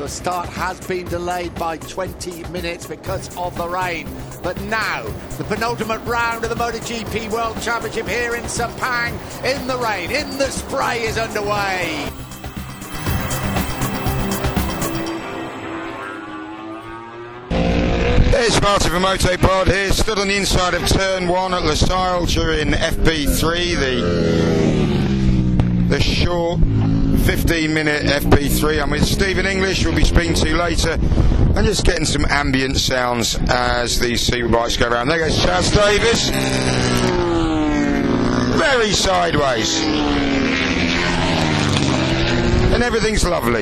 the start has been delayed by 20 minutes because of the rain. But now, the penultimate round of the MotoGP World Championship here in Sepang, in the rain, in the spray, is underway. There's Martin from Motopod here, stood on the inside of Turn 1 at Losail during FP3, the short 15-minute FP3. I'm with Stephen English, we'll be speaking to you later, and just getting some ambient sounds as these superbikes go around. There goes Chaz Davis, very sideways, and everything's lovely.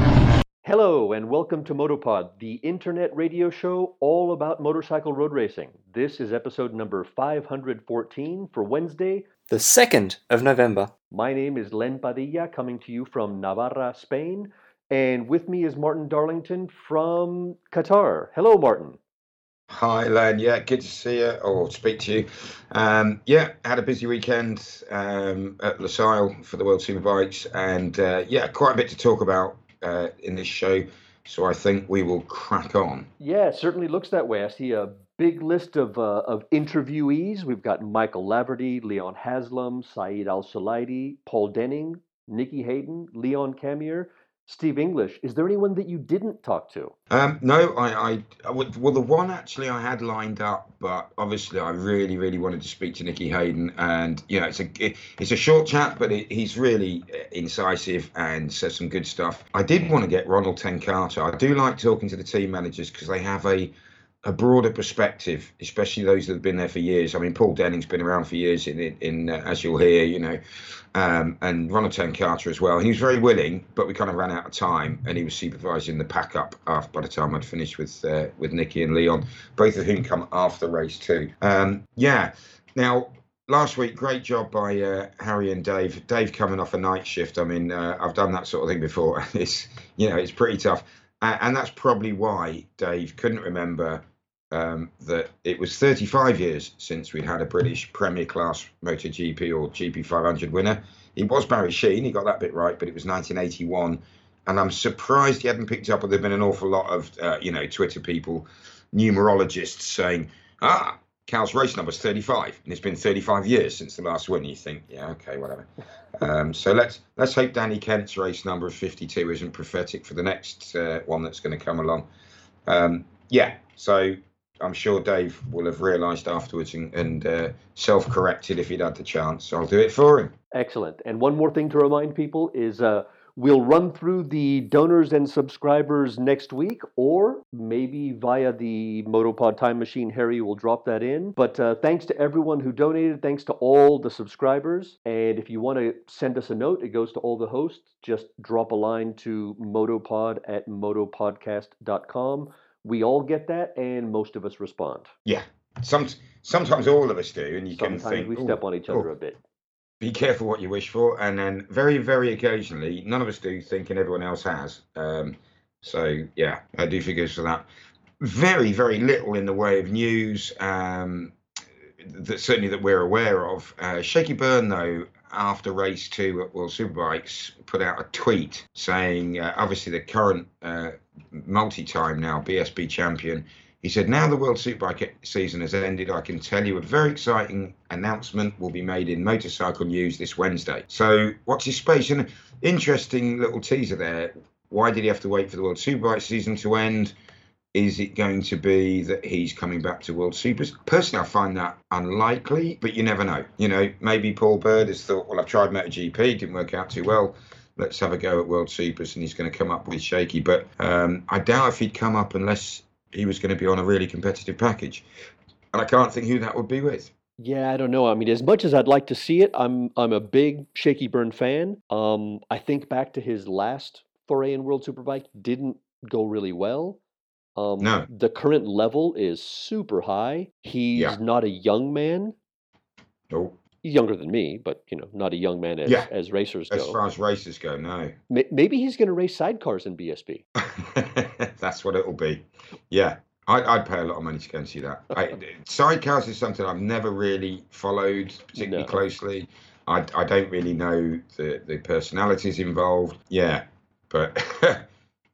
Hello and welcome to Motopod, the internet radio show all about motorcycle road racing. This is episode number 514 for Wednesday, the 2nd of November. My name is Len Padilla, coming to you from Navarra, Spain, and with me is Martin Darlington from Qatar. Hello, Martin. Hi, Len. Yeah, good to see you, or speak to you. Yeah, had a busy weekend at Losail for the World Superbikes, and yeah, quite a bit to talk about in this show, so I think we will crack on. Yeah, it certainly looks that way. I see a big list of interviewees. We've got Michael Laverty, Leon Haslam, Saeed Al-Sulaidi, Paul Denning, Nicky Hayden, Leon Camier, Steve English. Is there anyone that you didn't talk to? No, well, the one actually I had lined up, but obviously I really wanted to speak to Nicky Hayden, and you know, it's a short chat, but he's really incisive and says some good stuff. I did want to get Ronald Tenkate. I do like talking to the team managers because they have a broader perspective, especially those that have been there for years. I mean, Paul Denning's been around for years in as you'll hear, you know, and Ronald Tenkate as well. He was very willing, but we kind of ran out of time, and he was supervising the pack up by the time I'd finished with Nicky and Leon, both of whom come after race 2. Yeah. Now, last week, great job by Harry and Dave. Dave coming off a night shift. I mean, I've done that sort of thing before. It's pretty tough, and that's probably why Dave couldn't remember that it was 35 years since we'd had a British Premier Class MotoGP or GP 500 winner. It was Barry Sheene, he got that bit right, but it was 1981. And I'm surprised he hadn't picked up, but there've been an awful lot of, Twitter people, numerologists saying, Cal's race number's 35, and it's been 35 years since the last win. You think, yeah, okay, whatever. So let's hope Danny Kent's race number of 52 isn't prophetic for the next one that's going to come along. Yeah, so I'm sure Dave will have realised afterwards and self-corrected if he'd had the chance. So I'll do it for him. Excellent. And one more thing to remind people is we'll run through the donors and subscribers next week, or maybe via the Motopod Time Machine, Harry will drop that in. But thanks to everyone who donated. Thanks to all the subscribers. And if you want to send us a note, it goes to all the hosts. Just drop a line to motopod@motopodcast.com. We all get that, and most of us respond. Yeah, sometimes all of us do, and sometimes can think we step on each other a bit. Be careful what you wish for, and then very, very occasionally, none of us do, thinking everyone else has. So yeah, I do figure for that. Very, very little in the way of news, certainly that we're aware of. Shaky Byrne, though, after race 2 at World Superbikes, put out a tweet saying, obviously the current multi-time now BSB champion, he said, now the World Superbike season has ended, I can tell you a very exciting announcement will be made in Motorcycle News this Wednesday. So watch this space. And interesting little teaser there. Why did he have to wait for the World Superbike season to end? Is it going to be that he's coming back to World Supers? Personally, I find that unlikely, but you never know. You know, maybe Paul Bird has thought, well, I've tried MotoGP, didn't work out too well. Let's have a go at World Supers, and he's going to come up with Shaky. But I doubt if he'd come up unless he was going to be on a really competitive package. And I can't think who that would be with. Yeah, I don't know. I mean, as much as I'd like to see it, I'm a big Shaky Byrne fan. I think back to his last foray in World Superbike didn't go really well. No. The current level is super high. He's not a young man. No. He's younger than me, but not a young man as racers go. As far as racers go, no. Maybe he's going to race sidecars in BSB. That's what it'll be. Yeah, I'd pay a lot of money to go and see that. Sidecars is something I've never really followed particularly closely. I don't really know the personalities involved. Yeah, but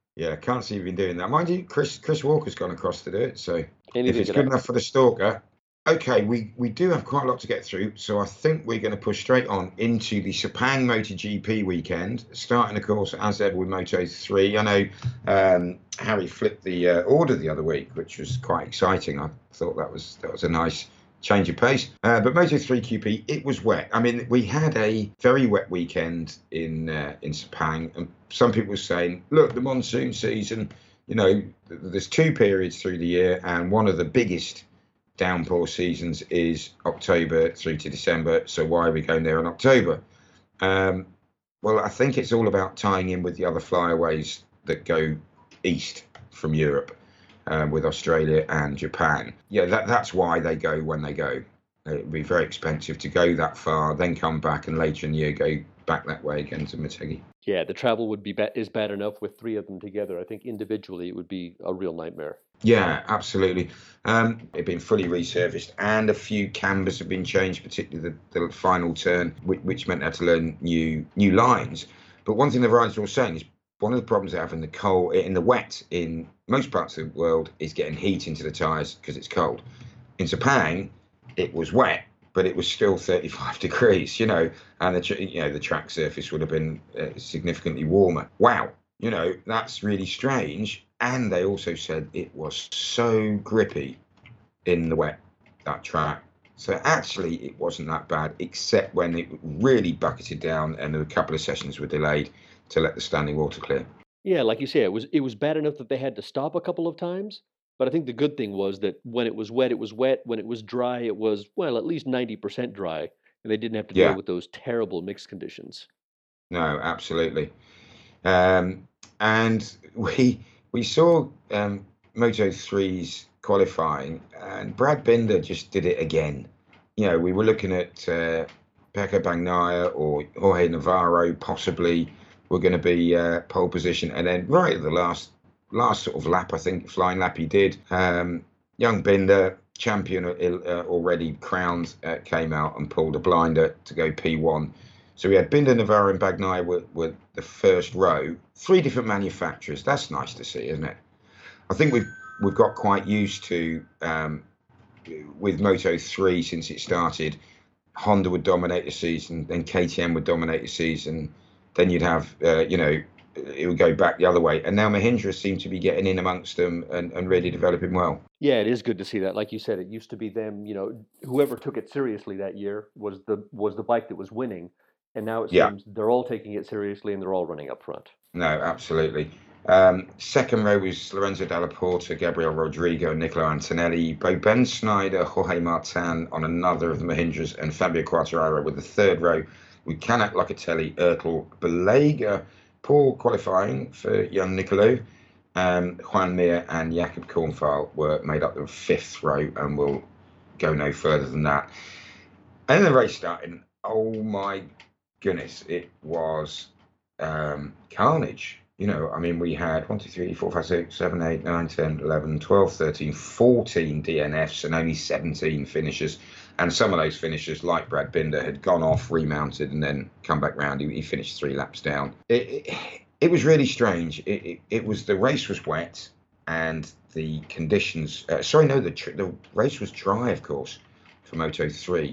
Yeah, can't see you been doing that. Mind you, Chris Walker's gone across to do it. So if Anything it's could good happen. enough for the stalker. Okay, we do have quite a lot to get through, so I think we're going to push straight on into the Sepang MotoGP weekend, starting, of course, as ever with Moto3. I know Harry flipped the order the other week, which was quite exciting. I thought that was a nice change of pace. But Moto3 QP, it was wet. I mean, we had a very wet weekend in Sepang, and some people were saying, look, the monsoon season, there's 2 periods through the year, and one of the biggest downpour seasons is October through to December. So why are we going there in October? Well, I think it's all about tying in with the other flyaways that go east from Europe, with Australia and Japan. Yeah, that's why they go when they go. It would be very expensive to go that far, then come back, and later in the year go back that way again to Motegi. Yeah, the travel would be is bad enough with 3 of them together. I think individually it would be a real nightmare. Yeah, absolutely. It's been fully resurfaced, and a few cambers have been changed, particularly the final turn, which meant they had to learn new lines. But one thing the riders were all saying is one of the problems they have in the wet in most parts of the world is getting heat into the tyres because it's cold. In Sepang, it was wet, but it was still 35 degrees, and the track surface would have been significantly warmer. Wow, that's really strange. And they also said it was so grippy in the wet, that track. So actually, it wasn't that bad, except when it really bucketed down and a couple of sessions were delayed to let the standing water clear. Yeah, like you say, it was bad enough that they had to stop a couple of times. But I think the good thing was that when it was wet, it was wet. When it was dry, it was, well, at least 90% dry. And they didn't have to deal Yeah, with those terrible mixed conditions. no, absolutely. And we saw Moto3's qualifying, and Brad Binder just did it again. We were looking at Pecco Bagnaia or Jorge Navarro possibly were going to be pole position, and then right at the last sort of lap, I think flying lap he did, young Binder, champion already crowned, came out and pulled a blinder to go P1. So we had Binder, Navarro and Bagnaia were the first row. 3 different manufacturers. That's nice to see, isn't it? I think we've got quite used to, with Moto3 since it started, Honda would dominate the season, then KTM would dominate the season, then you'd have, it would go back the other way. And now Mahindra seem to be getting in amongst them and really developing well. Yeah, it is good to see that. Like you said, it used to be them, whoever took it seriously that year was the bike that was winning. And now it Yeah, seems they're all taking it seriously and they're all running up front. no, absolutely. Second row was Lorenzo Dalla Porta, Gabriel Rodrigo, Nicola Antonelli, Bo Ben Snyder, Jorge Martin on another of the Mahindras, and Fabio Quartararo with the third row with Canet Locatelli, Ertl, Belega. Poor qualifying for young Nicolò. Juan Mir and Jakob Kornfeil were made up the 5th row, and will go no further than that. And then the race started. Oh my goodness, it was carnage. We had 1, 2, 3, 4, 5, 6, 7, 8, 9, 10, 11, 12, 13, 14 DNFs and only 17 finishers. And some of those finishers, like Brad Binder, had gone off, remounted, and then come back round. He finished 3 laps down. It was really strange. It was, the race was wet, and the conditions. The race was dry, of course, for Moto3.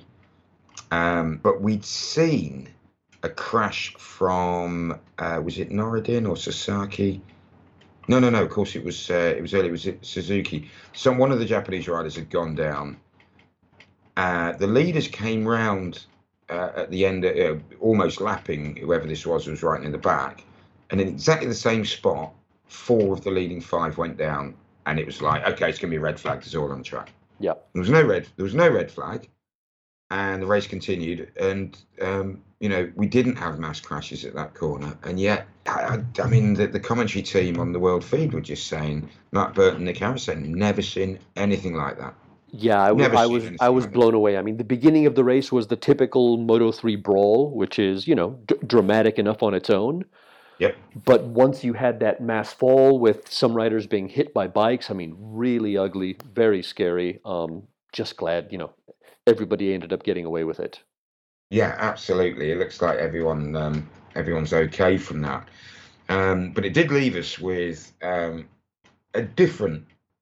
But we'd seen a crash from was it Noridin or Sasaki? No. Of course, it was early. It was Suzuki. One of the Japanese riders had gone down. The leaders came round at the end, almost lapping whoever this was right in the back, and in exactly the same spot, 4 of the leading 5 went down, and it was like, okay, it's going to be a red flag. It's all on track. Yeah, there was no red flag, and the race continued, and we didn't have mass crashes at that corner, and yet, the commentary team on the World Feed were just saying, Matt Burton, Nick Harris saying, never seen anything like that. Yeah, I was blown away. I mean, the beginning of the race was the typical Moto3 brawl, which is, dramatic enough on its own. Yep. But once you had that mass fall with some riders being hit by bikes, really ugly, very scary. Just glad, everybody ended up getting away with it. Yeah, absolutely. It looks like everyone's okay from that. But it did leave us with a different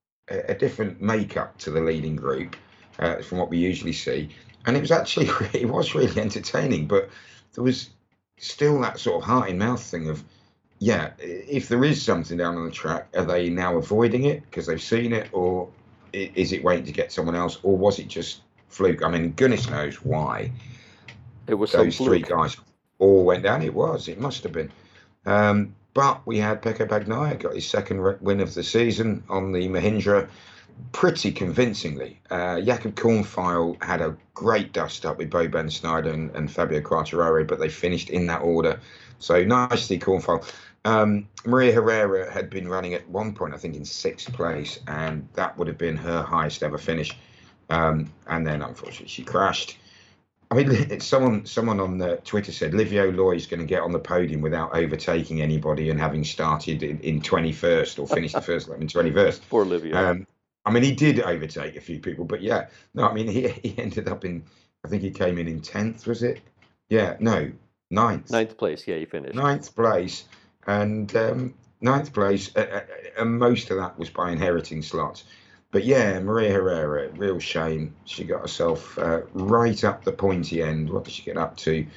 makeup to the leading group from what we usually see, and it was really entertaining. But there was still that sort of heart in mouth thing of, yeah, if there is something down on the track, are they now avoiding it because they've seen it, or is it waiting to get someone else, or was it just fluke? I mean, goodness knows why. It was those three guys all went down. It must have been. But we had Pecco Bagnaia got his second win of the season on the Mahindra pretty convincingly. Jakob Cornfile had a great dust up with Bo Ben Snyder and Fabio Quartararo, but they finished in that order. So nicely, Cornfile. Maria Herrera had been running at one point, I think, in 6th place, and that would have been her highest ever finish. And then, unfortunately, she crashed. I mean, someone on the Twitter said Livio Loy is going to get on the podium without overtaking anybody and having started in 21st or finished the first lap in 21st. Poor Livio. I mean, he did overtake a few people, but yeah, no, I mean, he ended up in, I think he came in 10th, was it? Yeah, no, 9th. 9th place, yeah, he finished. 9th place, and 9th place, and most of that was by inheriting slots. But yeah, Maria Herrera, real shame. She got herself right up the pointy end. What did she get up to?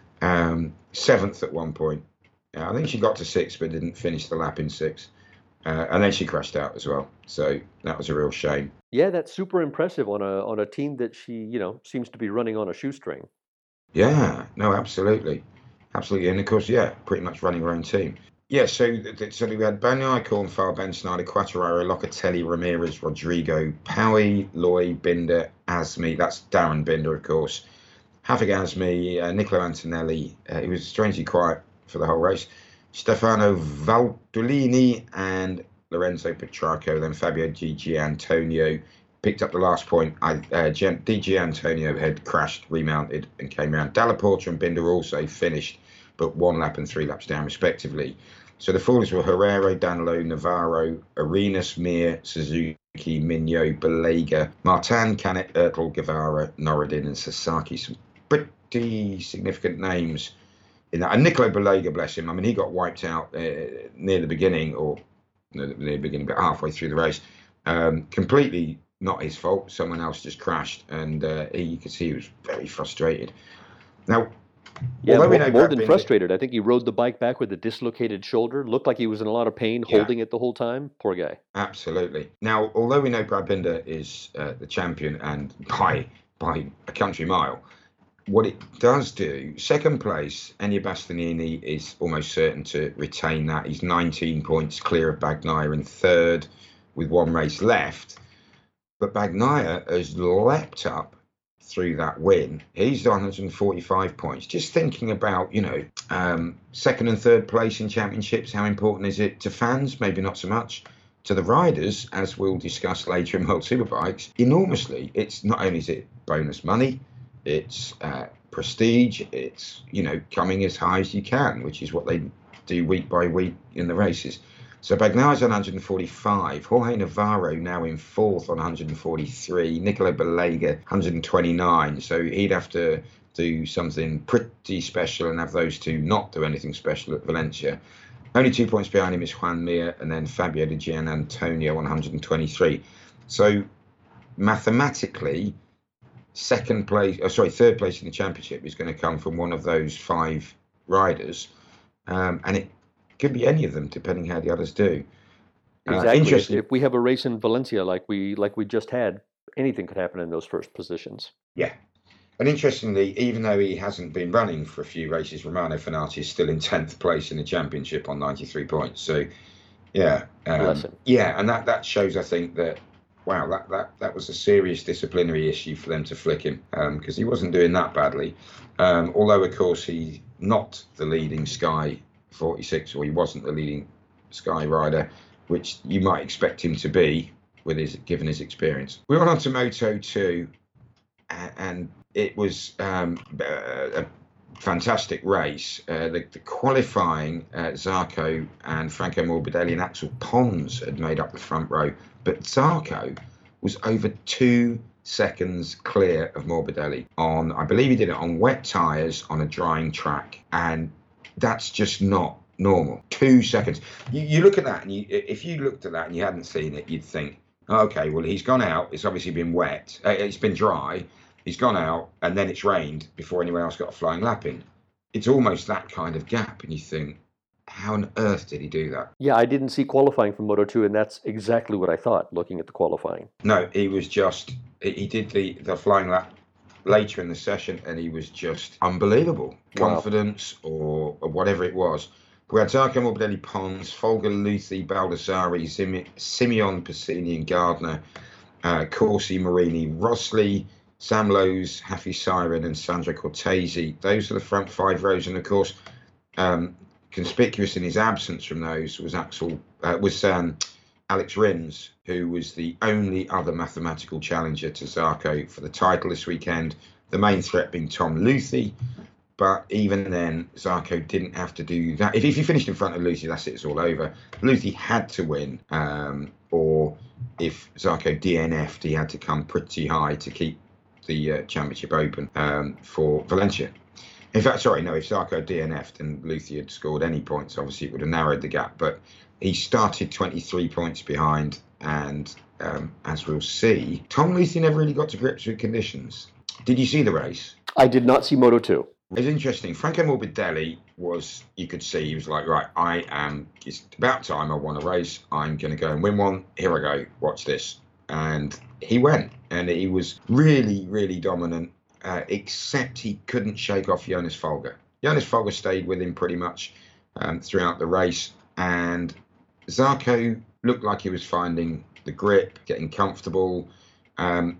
7th at one point. I think she got to 6th, but didn't finish the lap in 6th. And then she crashed out as well. So that was a real shame. Yeah, that's super impressive on a team that she, seems to be running on a shoestring. Yeah, no, absolutely. Absolutely. And of course, yeah, pretty much running her own team. Yeah, so we had Bagnaia, Cornfile, Ben Snyder, Quartararo, Locatelli, Ramirez, Rodrigo, Powie, Loy, Binder, Asmi. That's Darren Binder, of course. Hafid Asmi, Niccolo Antonelli. He was strangely quiet for the whole race. Stefano Valtolini and Lorenzo Petrarco. Then Fabio Di Giannantonio picked up the last point. Di Giannantonio had crashed, remounted, and came around. Dalla Porta and Binder also finished, but 1 lap and 3 laps down, respectively. So the fallers were Herrera, Danilo, Navarro, Arenas, Mir, Suzuki, Mignot, Balega, Martin, Canet, Ertl, Guevara, Norodin, and Sasaki. Some pretty significant names in that. And Nicolo Balega, bless him. I mean, he got wiped out near the beginning, but halfway through the race. Completely not his fault. Someone else just crashed, and you could see he was very frustrated. Now, yeah, more than frustrated. I think he rode the bike back with a dislocated shoulder. Looked like he was in a lot of pain, holding it the whole time. Poor guy. Absolutely. Now, although we know Brad Binder is the champion and by a country mile, what it does do, second place, Enea Bastianini is almost certain to retain that. He's 19 points clear of Bagnaia in third with 1 race left. But Bagnaia has leapt up through that win. He's 145 points. Just thinking about, second and third place in championships, how important is it to fans? Maybe not so much. To the riders, as we'll discuss later in World Superbikes, enormously. It's not only is it bonus money, it's prestige, it's, coming as high as you can, which is what they do week by week in the races. So Bagnaia's on 145, Jorge Navarro now in 4th on 143, Nicolo Balega 129. So he'd have to do something pretty special and have those two not do anything special at Valencia. Only 2 points behind him is Juan Mir and then Fabio Di Giannantonio on 123. So mathematically, third place in the championship is going to come from one of those 5 riders, and it could be any of them, depending how the others do. Exactly. If we have a race in Valencia like we just had, anything could happen in those first positions. Yeah. And interestingly, even though he hasn't been running for a few races, Romano Fenati is still in 10th place in the championship on 93 points. So, yeah. Yeah, and that shows, I think, that, wow, that was a serious disciplinary issue for them to flick him, because he wasn't doing that badly. Although, of course, he's not the leading Sky 46, or he wasn't the leading Sky rider, which you might expect him to be given his experience. We went on to Moto 2, and it was a fantastic race. The qualifying, Zarco and Franco Morbidelli and Axel Pons had made up the front row, but Zarco was over 2 seconds clear of Morbidelli I believe he did it on wet tyres on a drying track, and that's just not normal. 2 seconds. You look at that, and if you looked at that and you hadn't seen it, you'd think, okay, well, he's gone out. It's obviously been wet. It's been dry. He's gone out, and then it's rained before anyone else got a flying lap in. It's almost that kind of gap, and you think, how on earth did he do that? Yeah, I didn't see qualifying for Moto2, and that's exactly what I thought, looking at the qualifying. No, he was just, he did the flying lap later in the session, and he was just unbelievable. Wow. Confidence or whatever it was. We had Zarco Morbidelli, Pons, Folger Luthi, Baldassari, Simeon Passini and Gardner, Corsi Marini, Rossley, Sam Lowes, Hafi Siren and Sandro Cortese. Those are the front 5 rows, and of course, conspicuous in his absence from those was Alex Rins, who was the only other mathematical challenger to Zarco for the title this weekend, the main threat being Tom Luthi. But even then, Zarco didn't have to do that. If he finished in front of Luthi, that's it, it's all over. Luthi had to win, or if Zarco DNF'd, he had to come pretty high to keep the championship open for Valencia. In fact, if Zarco DNF'd and Luthi had scored any points, obviously it would have narrowed the gap. But he started 23 points behind, and as we'll see, Tom Luthi never really got to grips with conditions. Did you see the race? I did not see Moto2. It's interesting. Franco Morbidelli was, you could see, he was like, right, it's about time I won a race. I'm going to go and win one. Here I go. Watch this. And he went, and he was really, really dominant, except he couldn't shake off Jonas Folger. Jonas Folger stayed with him pretty much throughout the race, and Zarco looked like he was finding the grip, getting comfortable. Tom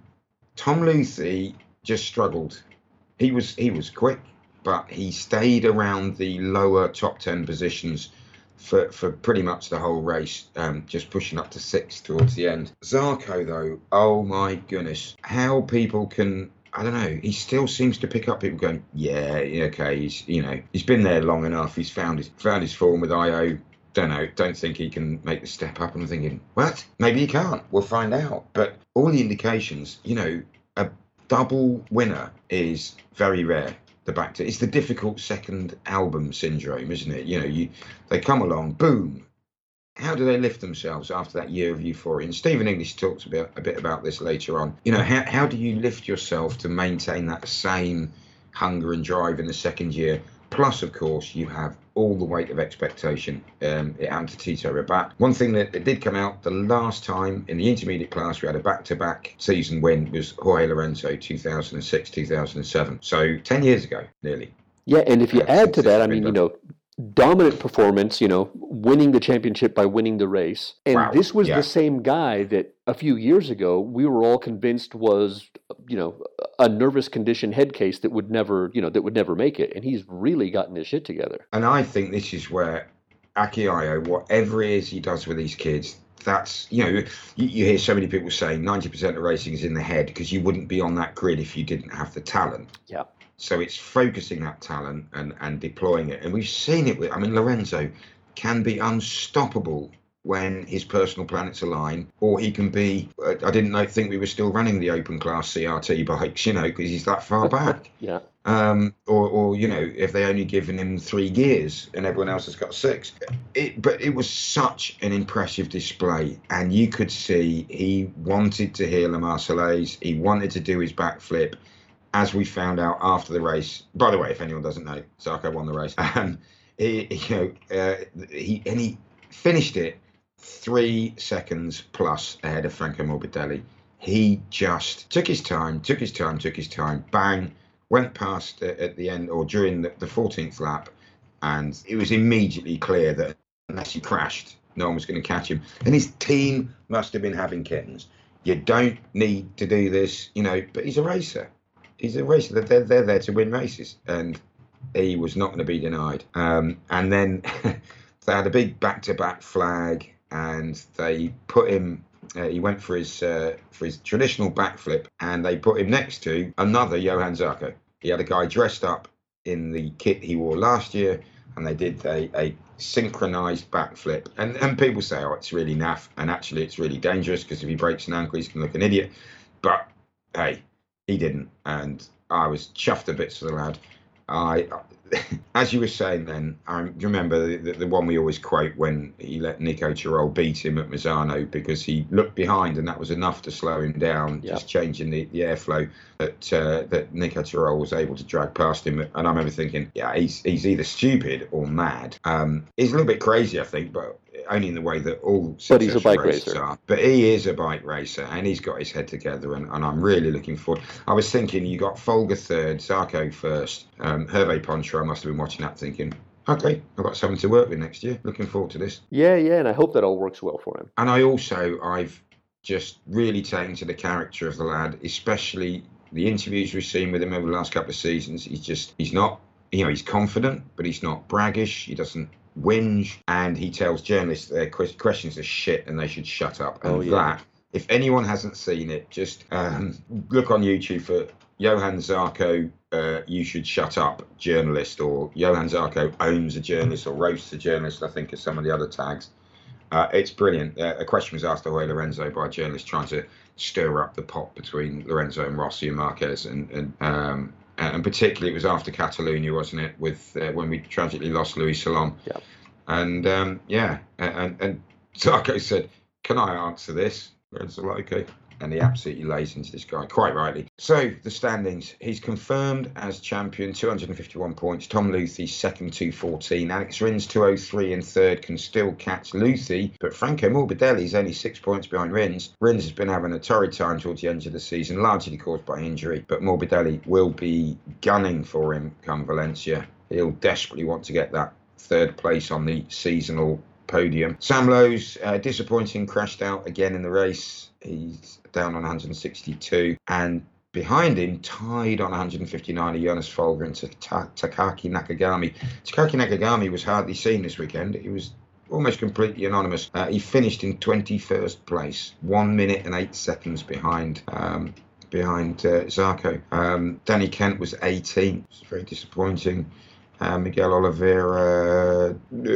Luthi just struggled. He was quick, but he stayed around the lower top 10 positions for pretty much the whole race, just pushing up to 6th towards the end. Zarco, though, oh my goodness, how people can, I don't know, he still seems to pick up people going, yeah, okay, he's been there long enough, he's found his form with IO. Don't think he can make the step up. I'm thinking, what? Maybe he can't. We'll find out. But all the indications, a double winner is very rare. It's the difficult second album syndrome, isn't it? They come along, boom. How do they lift themselves after that year of euphoria? And Stephen English talks a bit about this later on. How do you lift yourself to maintain that same hunger and drive in the second year? Plus, of course, you have all the weight of expectation. It happened to Tito Rabat. One thing that did come out the last time in the intermediate class, we had a back-to-back season win, was Jorge Lorenzo, 2006, 2007. So 10 years ago, nearly. Yeah, and if you add to that, dominant performance, winning the championship by winning the race. And wow. This was Yeah. the same guy that a few years ago we were all convinced was, a nervous condition head case that would never make it. And he's really gotten his shit together. And I think this is where Aki Ayo, whatever it is he does with these kids, that's, you hear so many people saying 90% of racing is in the head because you wouldn't be on that grid if you didn't have the talent. Yeah. So it's focusing that talent and deploying it. And we've seen it Lorenzo can be unstoppable when his personal planets align, or he can be, I didn't think we were still running the open class CRT bikes, because he's that far back. Yeah. Or if they only given him 3 gears and everyone else has got 6. But it was such an impressive display, and you could see he wanted to hear La Marseillaise, he wanted to do his backflip. As we found out after the race, by the way, if anyone doesn't know, Zarco won the race. He finished it 3 seconds plus ahead of Franco Morbidelli. He just took his time, bang, went past at the end or during the 14th lap, and it was immediately clear that unless he crashed, no one was going to catch him. And his team must have been having kittens. You don't need to do this, but he's a racer. He's a racer. They're there to win races, and he was not going to be denied. And then they had a big back-to-back flag, and they put him. He went for his traditional backflip, and they put him next to another Johan Zarco. He had a guy dressed up in the kit he wore last year, and they did a synchronized backflip. And people say, oh, it's really naff, and actually it's really dangerous because if he breaks an ankle, he's going to look an idiot. But hey, he didn't, and I was chuffed to bits for the lad. As you were saying then, I remember the one we always quote when he let Nico Tirol beat him at Misano because he looked behind and that was enough to slow him down, just changing the airflow that Nico Tirol was able to drag past him. And I remember thinking, yeah, he's either stupid or mad. He's a little bit crazy, I think, but only in the way that all successful racers are. But he is a bike racer and he's got his head together and I'm really looking forward. I was thinking you got Folger third, Zarco first, Hervé Ponchar, I must have been watching that thinking, okay, I've got something to work with next year. Looking forward to this. Yeah, and I hope that all works well for him. And I've just really taken to the character of the lad, especially the interviews we've seen with him over the last couple of seasons. He's not, he's confident, but he's not braggish. He doesn't whinge, and he tells journalists their questions are shit and they should shut up. And that, if anyone hasn't seen it, just look on YouTube for Johann Zarco, you should shut up journalist, or Johann Zarco owns a journalist or roasts a journalist, I think are some of the other tags. It's brilliant. A question was asked away Lorenzo by a journalist trying to stir up the pot between Lorenzo and Rossi and Marquez, and particularly it was after Catalonia, wasn't it, with when we tragically lost Luis Salom. Yeah. And and Zarco said, "Can I answer this?" Lorenzo like, okay. And he absolutely lays into this guy, quite rightly. So, the standings. He's confirmed as champion, 251 points. Tom Luthi, second, 214. Alex Rins, 203 in third, can still catch Luthi. But Franco Morbidelli is only 6 points behind Rins. Rins has been having a torrid time towards the end of the season, largely caused by injury. But Morbidelli will be gunning for him come Valencia. He'll desperately want to get that third place on the seasonal podium. Sam Lowes, disappointing, crashed out again in the race. He's down on 162, and behind him, tied on 159, are Jonas Folger and Takaki Nakagami. Takaki Nakagami was hardly seen this weekend. He was almost completely anonymous. He finished in 21st place, 1 minute and 8 seconds behind Zarco. Danny Kent was 18. It's very disappointing. Miguel Oliveira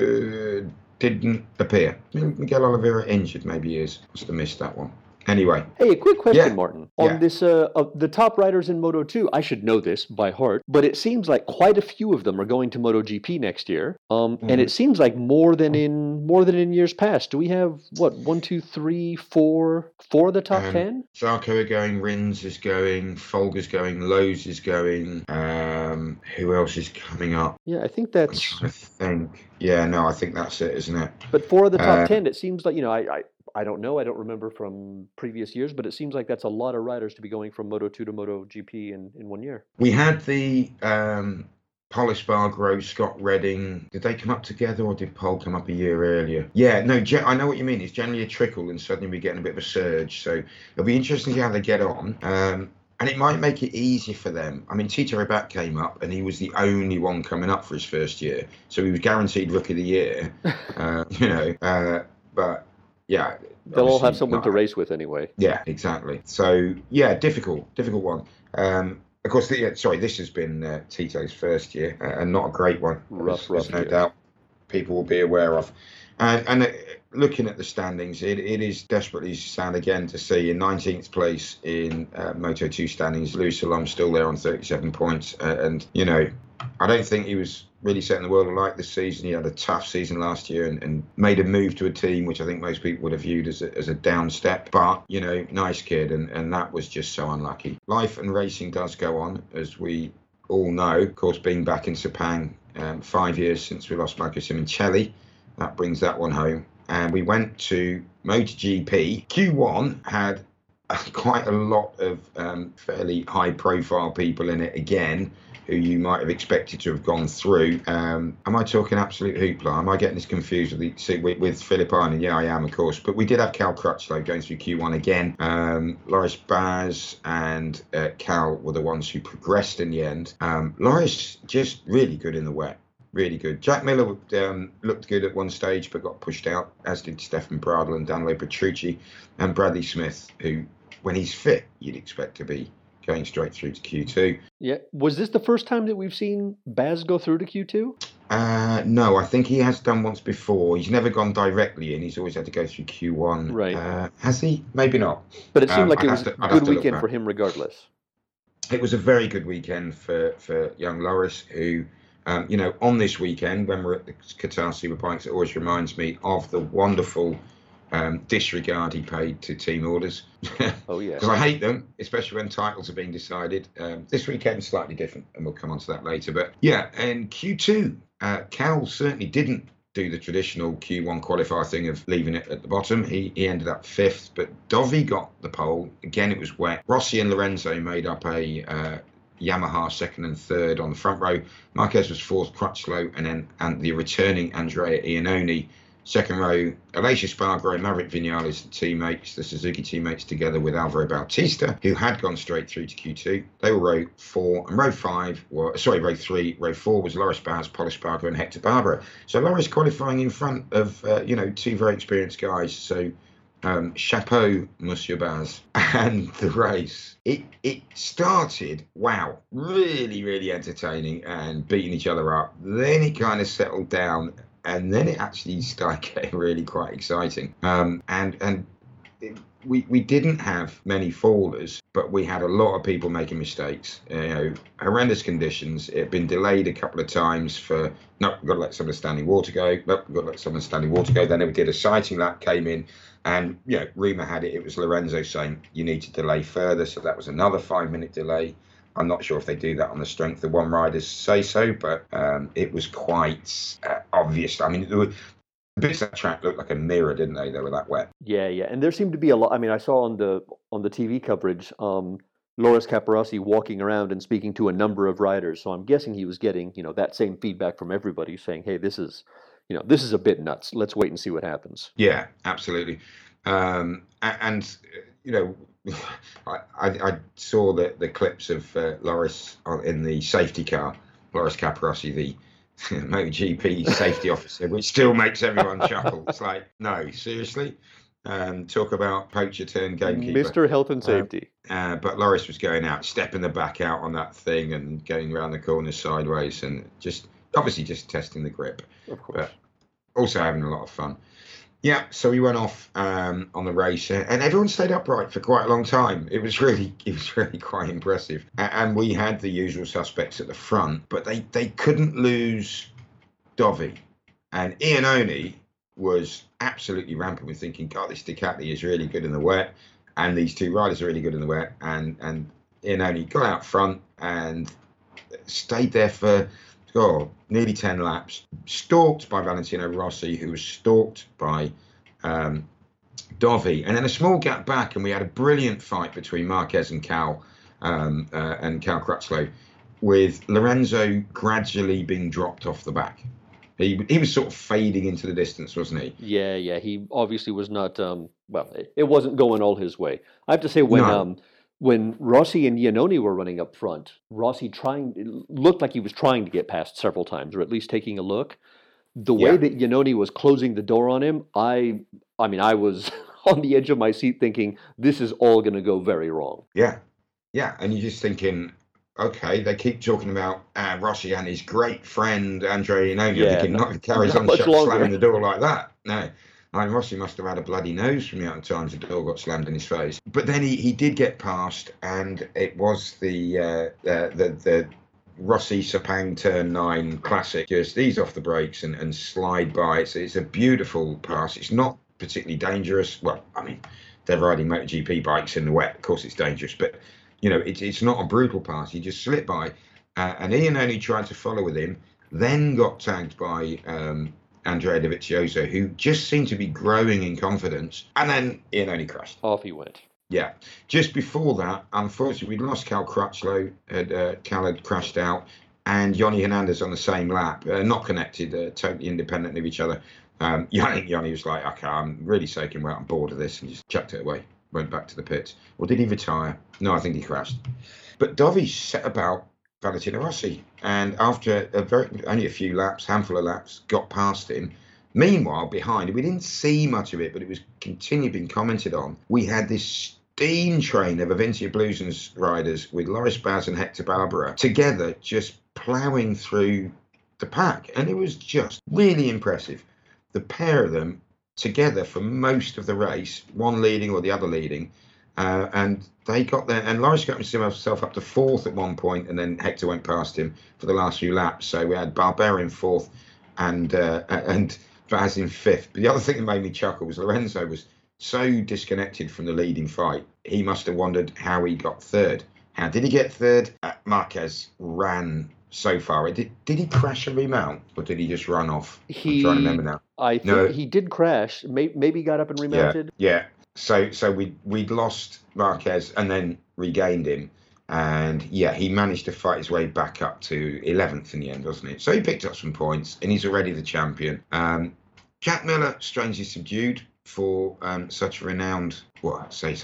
didn't appear. Miguel Oliveira injured, maybe he is. Must have missed that one. Anyway. Hey, a quick question, Martin. On this, the top riders in Moto2, I should know this by heart, but it seems like quite a few of them are going to MotoGP next year. And it seems like more than in years past. Do we have, 1, 2, 3, 4 of the top 10? Zarco are going, Rins is going, Folger's going, Lowes is going. Who else is coming up? Yeah, I think that's... I think. Yeah, no, I think that's it, isn't it? But 4 of the top 10, it seems like, I don't know. I don't remember from previous years, but it seems like that's a lot of riders to be going from Moto2 to MotoGP in 1 year. We had the Pol Espargaro, Scott Redding. Did they come up together, or did Pol come up a year earlier? Yeah, no, I know what you mean. It's generally a trickle, and suddenly we're getting a bit of a surge. So it'll be interesting to see how they get on. And it might make it easier for them. I mean, Tito Rabat came up, and he was the only one coming up for his first year. So he was guaranteed Rookie of the Year, but... yeah, they'll all have someone to race with anyway. Yeah, exactly. So yeah, difficult one. Of course, this has been Tito's first year, and not a great one. Rough, no doubt people will be aware of. And looking at the standings, it is desperately sad again to see in 19th place in Moto2 standings, Luis Salom still there on 37 points, and I don't think he was really setting the world alight this season. He had a tough season last year and made a move to a team which I think most people would have viewed as a down step. But, nice kid, and that was just so unlucky. Life and racing does go on, as we all know. Of course, being back in Sepang, 5 years since we lost Marco Simoncelli, that brings that one home. And we went to MotoGP. Q1 had quite a lot of fairly high-profile people in it again, who you might have expected to have gone through. Am I talking absolute hoopla? Am I getting this confused with Philip Island? Yeah, I am, of course. But we did have Cal Crutchlow going through Q1 again. Loris Baz and Cal were the ones who progressed in the end. Loris just really good in the wet. Really good. Jack Miller looked good at one stage, but got pushed out, as did Stefan Bradl and Danilo Petrucci, and Bradley Smith, who, when he's fit, you'd expect to be going straight through to Q2. Yeah. Was this the first time that we've seen Baz go through to Q2? No, I think he has done once before. He's never gone directly in. He's always had to go through Q1. Right. Has he? Maybe not. But it seemed like it was a good weekend for him regardless. it was a very good weekend for young Loris, who, on this weekend, when we're at the Qatar Superbikes, it always reminds me of the wonderful disregard he paid to team orders. Oh, yeah. Because I hate them, especially when titles are being decided. This weekend's slightly different, and we'll come on to that later. But yeah, in Q2, Cal certainly didn't do the traditional Q1 qualifier thing of leaving it at the bottom. He ended up 5th, but Dovi got the pole. Again, it was wet. Rossi and Lorenzo made up a Yamaha 2nd and 3rd on the front row. Marquez was 4th, Crutchlow, and the returning Andrea Iannone 2nd row. Aleix Espargaro and Maverick Vinales, the Suzuki teammates, together with Alvaro Bautista, who had gone straight through to Q2. They were row 4, and row 3. Row 4 was Loris Baz, Pol Espargaro, and Hector Barbera. So Loris qualifying in front of two very experienced guys. So chapeau, Monsieur Baz. And the race, it started, really, really entertaining and beating each other up. Then it kind of settled down, and then it actually started getting really quite exciting. We didn't have many fallers, but we had a lot of people making mistakes. Horrendous conditions. It had been delayed a couple of times we've got to let some of the standing water go. Then we did a sighting lap, came in, and rumour had it was Lorenzo saying you need to delay further, so that was another 5-minute delay. I'm not sure if they do that on the strength of one rider's say so, but it was quite obvious. I mean, the bits of that track looked like a mirror, didn't they? They were that wet. Yeah, and there seemed to be a lot. I mean, I saw on the TV coverage, Loris Capirossi walking around and speaking to a number of riders. So I'm guessing he was getting, that same feedback from everybody, saying, "Hey, this is a bit nuts. Let's wait and see what happens." Yeah, absolutely. I saw the clips of Loris in the safety car, Loris Capirossi, the MotoGP safety officer, which still makes everyone chuckle. It's like, no, seriously? Talk about poacher turned gamekeeper. Mr. Health and Safety. But Loris was going out, stepping the back out on that thing and going around the corners sideways and just testing the grip. Of course. But also having a lot of fun. Yeah, so we went off on the race, and everyone stayed upright for quite a long time. It was really quite impressive. And we had the usual suspects at the front, but they couldn't lose Dovi. And Iannone was absolutely rampant with thinking, God, this Ducati is really good in the wet, and these two riders are really good in the wet. And Iannone got out front and stayed there for nearly 10 laps, stalked by Valentino Rossi, who was stalked by Dovi, and then a small gap back, and we had a brilliant fight between Marquez and Cal Crutchlow, with Lorenzo gradually being dropped off the back. He was sort of fading into the distance, wasn't he? Yeah. He obviously was not. It wasn't going all his way. I have to say, when Rossi and Iannone were running up front, Rossi looked like he was trying to get past several times, or at least taking a look. The way that Iannone was closing the door on him, I was on the edge of my seat thinking, this is all going to go very wrong. Yeah, and you're just thinking, okay, they keep talking about Rossi and his great friend Andrea Iannone. Thinking, not carries on slamming the door like that. No. Rossi must have had a bloody nose from the amount of times the door got slammed in his face. But then he did get past, and it was the Rossi Sepang Turn 9 classic. Just ease off the brakes and slide by. It's a beautiful pass. It's not particularly dangerous. Well, I mean, they're riding MotoGP bikes in the wet. Of course, it's dangerous, but it's not a brutal pass. He just slipped by, and Iannone tried to follow with him, then got tagged by Andrea Dovizioso, who just seemed to be growing in confidence, and then Iannone crashed. Off he went. Yeah. Just before that, unfortunately, we'd lost Cal Crutchlow. Cal had crashed out, and Yoni Hernandez on the same lap, not connected, totally independent of each other. I think Yoni was like, okay, I'm really soaking wet, I'm bored of this, and just chucked it away, went back to the pits. Or did he retire? No, I think he crashed. But Dovi set about Valentino Rossi, and after only a few laps, handful of laps, got past him. Meanwhile, behind, we didn't see much of it, but it was continually being commented on. We had this steam train of Avintia Bluesens riders with Loris Baz and Hector Barbera together, just ploughing through the pack, and it was just really impressive. The pair of them together for most of the race, one leading or the other leading, And they got there, and Loris got himself up to fourth at one point, and then Hector went past him for the last few laps. So we had Barbera in fourth and Vaz in fifth. But the other thing that made me chuckle was Lorenzo was so disconnected from the leading fight. He must have wondered how he got third. How did he get third? Marquez ran so far. Did he crash and remount, or did he just run off? I'm trying to remember now. I think he did crash. Maybe got up and remounted. Yeah. So we'd lost Marquez and then regained him, and he managed to fight his way back up to 11th in the end, wasn't it? So he picked up some points, and he's already the champion. Jack Miller, strangely subdued for such renowned for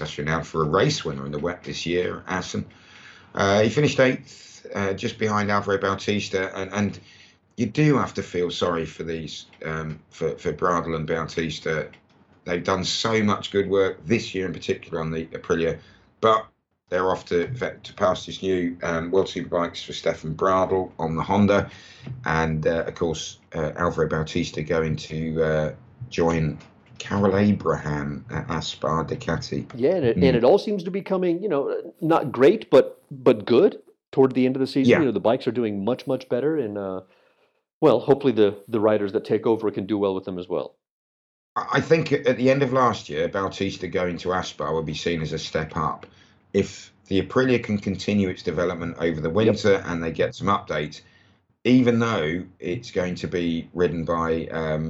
a race winner in the wet this year, Assen. He finished 8th, just behind Alvaro Bautista, and you do have to feel sorry for these, for Bradl and Bautista. They've done so much good work this year in particular on the Aprilia, but they're off to pastures new. World Superbikes for Stefan Bradl on the Honda, and of course Alvaro Bautista going to join Carol Abraham at Aspar Ducati. Yeah, and it all seems to be coming, not great, but good toward the end of the season. Yeah. The bikes are doing much, much better, and hopefully the riders that take over can do well with them as well. I think at the end of last year, Bautista going to Aspar will be seen as a step up. If the Aprilia can continue its development over the winter and they get some updates, even though it's going to be ridden by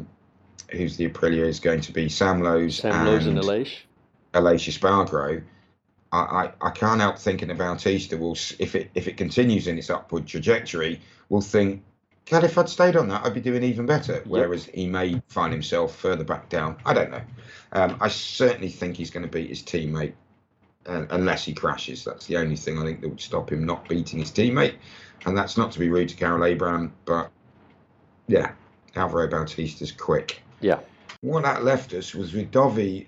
who's the Aprilia is going to be Sam Lowes and Aleix Espargaro. I can't help thinking about Bautista will, if it continues in its upward trajectory, will think, God, if I'd stayed on that, I'd be doing even better. Whereas he may find himself further back down. I don't know. I certainly think he's going to beat his teammate unless he crashes. That's the only thing I think that would stop him not beating his teammate. And that's not to be rude to Carol Abraham, but Alvaro Bautista's quick. Yeah. What that left us was with Dovi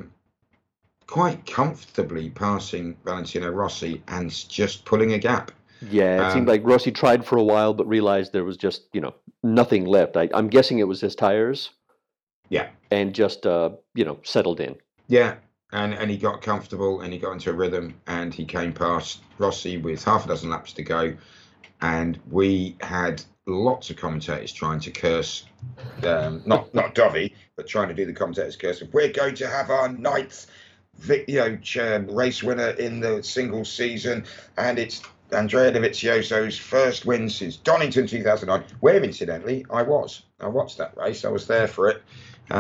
quite comfortably passing Valentino Rossi and just pulling a gap. Yeah, it seemed like Rossi tried for a while, but realized there was just, nothing left. I'm guessing it was his tires. Yeah. And just, settled in. Yeah, and he got comfortable and he got into a rhythm and he came past Rossi with half a dozen laps to go. And we had lots of commentators trying to curse, not Dovi, but trying to do the commentators' curse. We're going to have our ninth race winner in the single season, and it's Andrea Dovizioso's first win since Donington 2009, where incidentally I watched that race. I was there for it,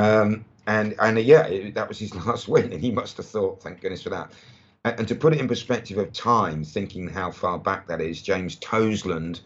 that was his last win, and he must have thought, thank goodness for that. And to put it in perspective of time, thinking how far back that is, James Toseland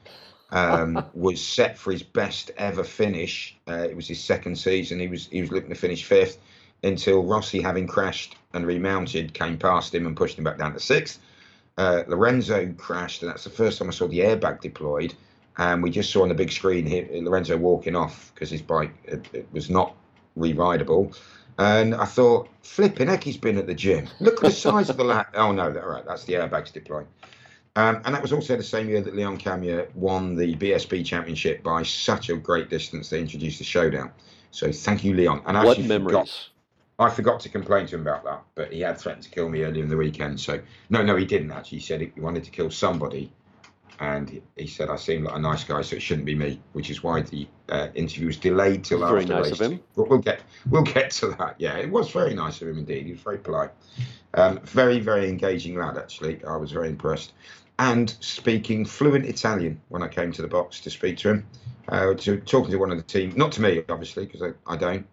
was set for his best ever finish. It was his second season. He was looking to finish 5th until Rossi, having crashed and remounted, came past him and pushed him back down to 6th. Lorenzo crashed, and that's the first time I saw the airbag deployed. And we just saw on the big screen here Lorenzo walking off because his bike it was not re-rideable. And I thought, flipping heck, he's been at the gym. Look at the size of the lap. Oh, no, that's the airbags deploying. And that was also the same year that Leon Camier won the BSB Championship by such a great distance. They introduced the showdown. So thank you, Leon. And what memories? I forgot to complain to him about that, but he had threatened to kill me earlier in the weekend. So, no, he didn't actually. He said he wanted to kill somebody. And he said, I seem like a nice guy, so it shouldn't be me, which is why the interview was delayed till after race. Very nice of him. But we'll get to that. Yeah, it was very nice of him indeed. He was very polite. Very, very engaging lad, actually. I was very impressed. And speaking fluent Italian when I came to the box to speak to him. Talking to one of the team, not to me, obviously, because I don't.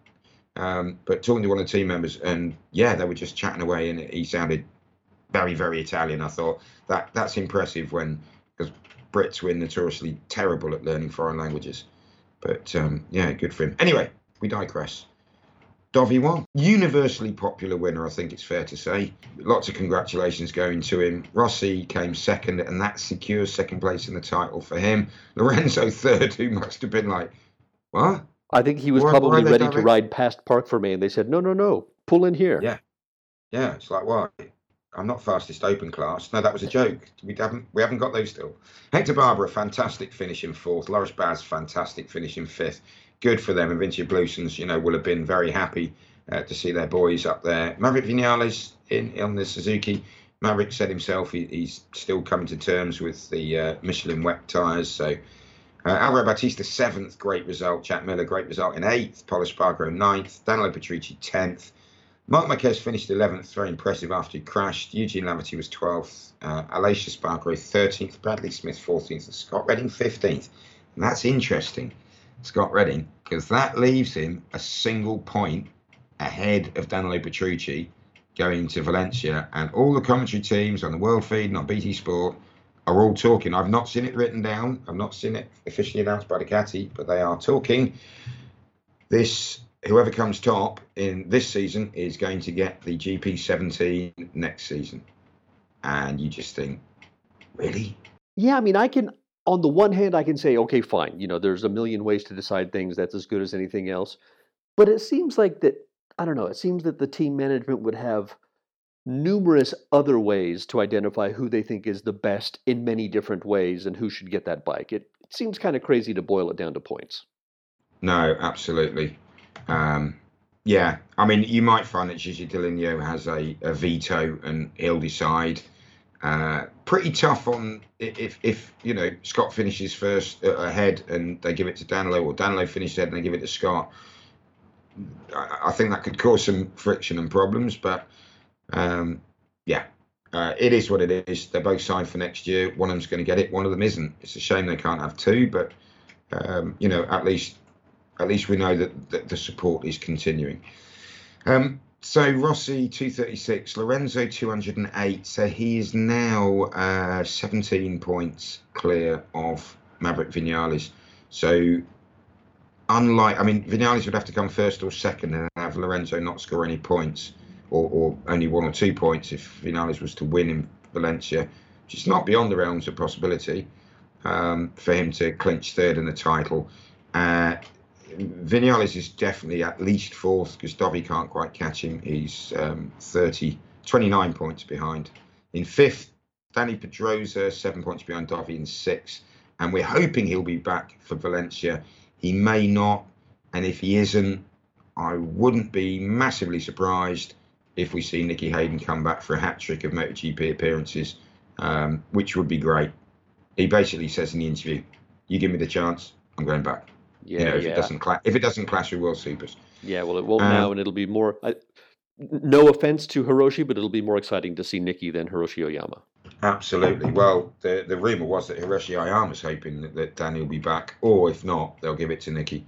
But talking to one of the team members, and they were just chatting away, and he sounded very, very Italian. I thought that's impressive because Brits were notoriously terrible at learning foreign languages. But good for him. Anyway, we digress. Dovi won. Universally popular winner, I think it's fair to say. Lots of congratulations going to him. Rossi came second, and that secures second place in the title for him. Lorenzo third, who must have been like, what? I think he was probably ready to ride past Park for me, and they said, no, pull in here. Yeah, it's like, what? I'm not fastest open class. No, that was a joke. We haven't got those still. Hector Barbera, fantastic finish in 4th. Loris Baz, fantastic finish in 5th. Good for them. And Vincia Blusens, will have been very happy to see their boys up there. Maverick Vinales on the Suzuki. Maverick said himself he's still coming to terms with the Michelin wet tyres. So Alvaro Bautista 7th, great result. Jack Miller, great result in 8th. Pol Espargaro 9th. Danilo Petrucci 10th. Marc Marquez finished 11th, very impressive after he crashed. Eugene Laverty was 12th. Aleix Espargaro 13th. Bradley Smith 14th. And Scott Redding 15th. And that's interesting, Scott Redding, because that leaves him a single point ahead of Danilo Petrucci going to Valencia. And all the commentary teams on the World Feed and on BT Sport are all talking. I've not seen it written down. I've not seen it officially announced by Ducati, but they are talking. Whoever comes top in this season is going to get the GP17 next season. And you just think, really? Yeah, I mean, on the one hand, I can say, okay, fine. There's a million ways to decide things. That's as good as anything else. But it seems like that, I don't know, it seems that the team management would have numerous other ways to identify who they think is the best in many different ways and who should get that bike. It seems kind of crazy to boil it down to points. No, absolutely. Yeah, I mean, you might find that Gigi Dall'Igna has a veto and he'll decide. Pretty tough on if Scott finishes first ahead and they give it to Danilo, or Danilo finishes ahead and they give it to Scott. I think that could cause some friction and problems, but it is what it is. They're both signed for next year. One of them's going to get it, one of them isn't. It's a shame they can't have two, but at least we know that the support is continuing. So Rossi 236, Lorenzo 208. So he is now 17 points clear of Maverick Vinales. So Vinales would have to come first or second and have Lorenzo not score any points, or only 1 or 2 points if Vinales was to win in Valencia, which is not beyond the realms of possibility for him to clinch third in the title. Vinales is definitely at least fourth because Dovi can't quite catch him. He's 29 points behind. In fifth, Danny Pedrosa, 7 points behind Dovi in sixth. And we're hoping he'll be back for Valencia. He may not. And if he isn't, I wouldn't be massively surprised if we see Nicky Hayden come back for a hat-trick of MotoGP appearances, which would be great. He basically says in the interview, you give me the chance, I'm going back. If it doesn't clash with World Supers. Yeah, well, it won't now, and it'll be more. No offense to Hiroshi, but it'll be more exciting to see Nicky than Hiroshi Oyama. Absolutely. Well, the rumor was that Hiroshi Oyama's hoping that Danny will be back, or if not, they'll give it to Nicky.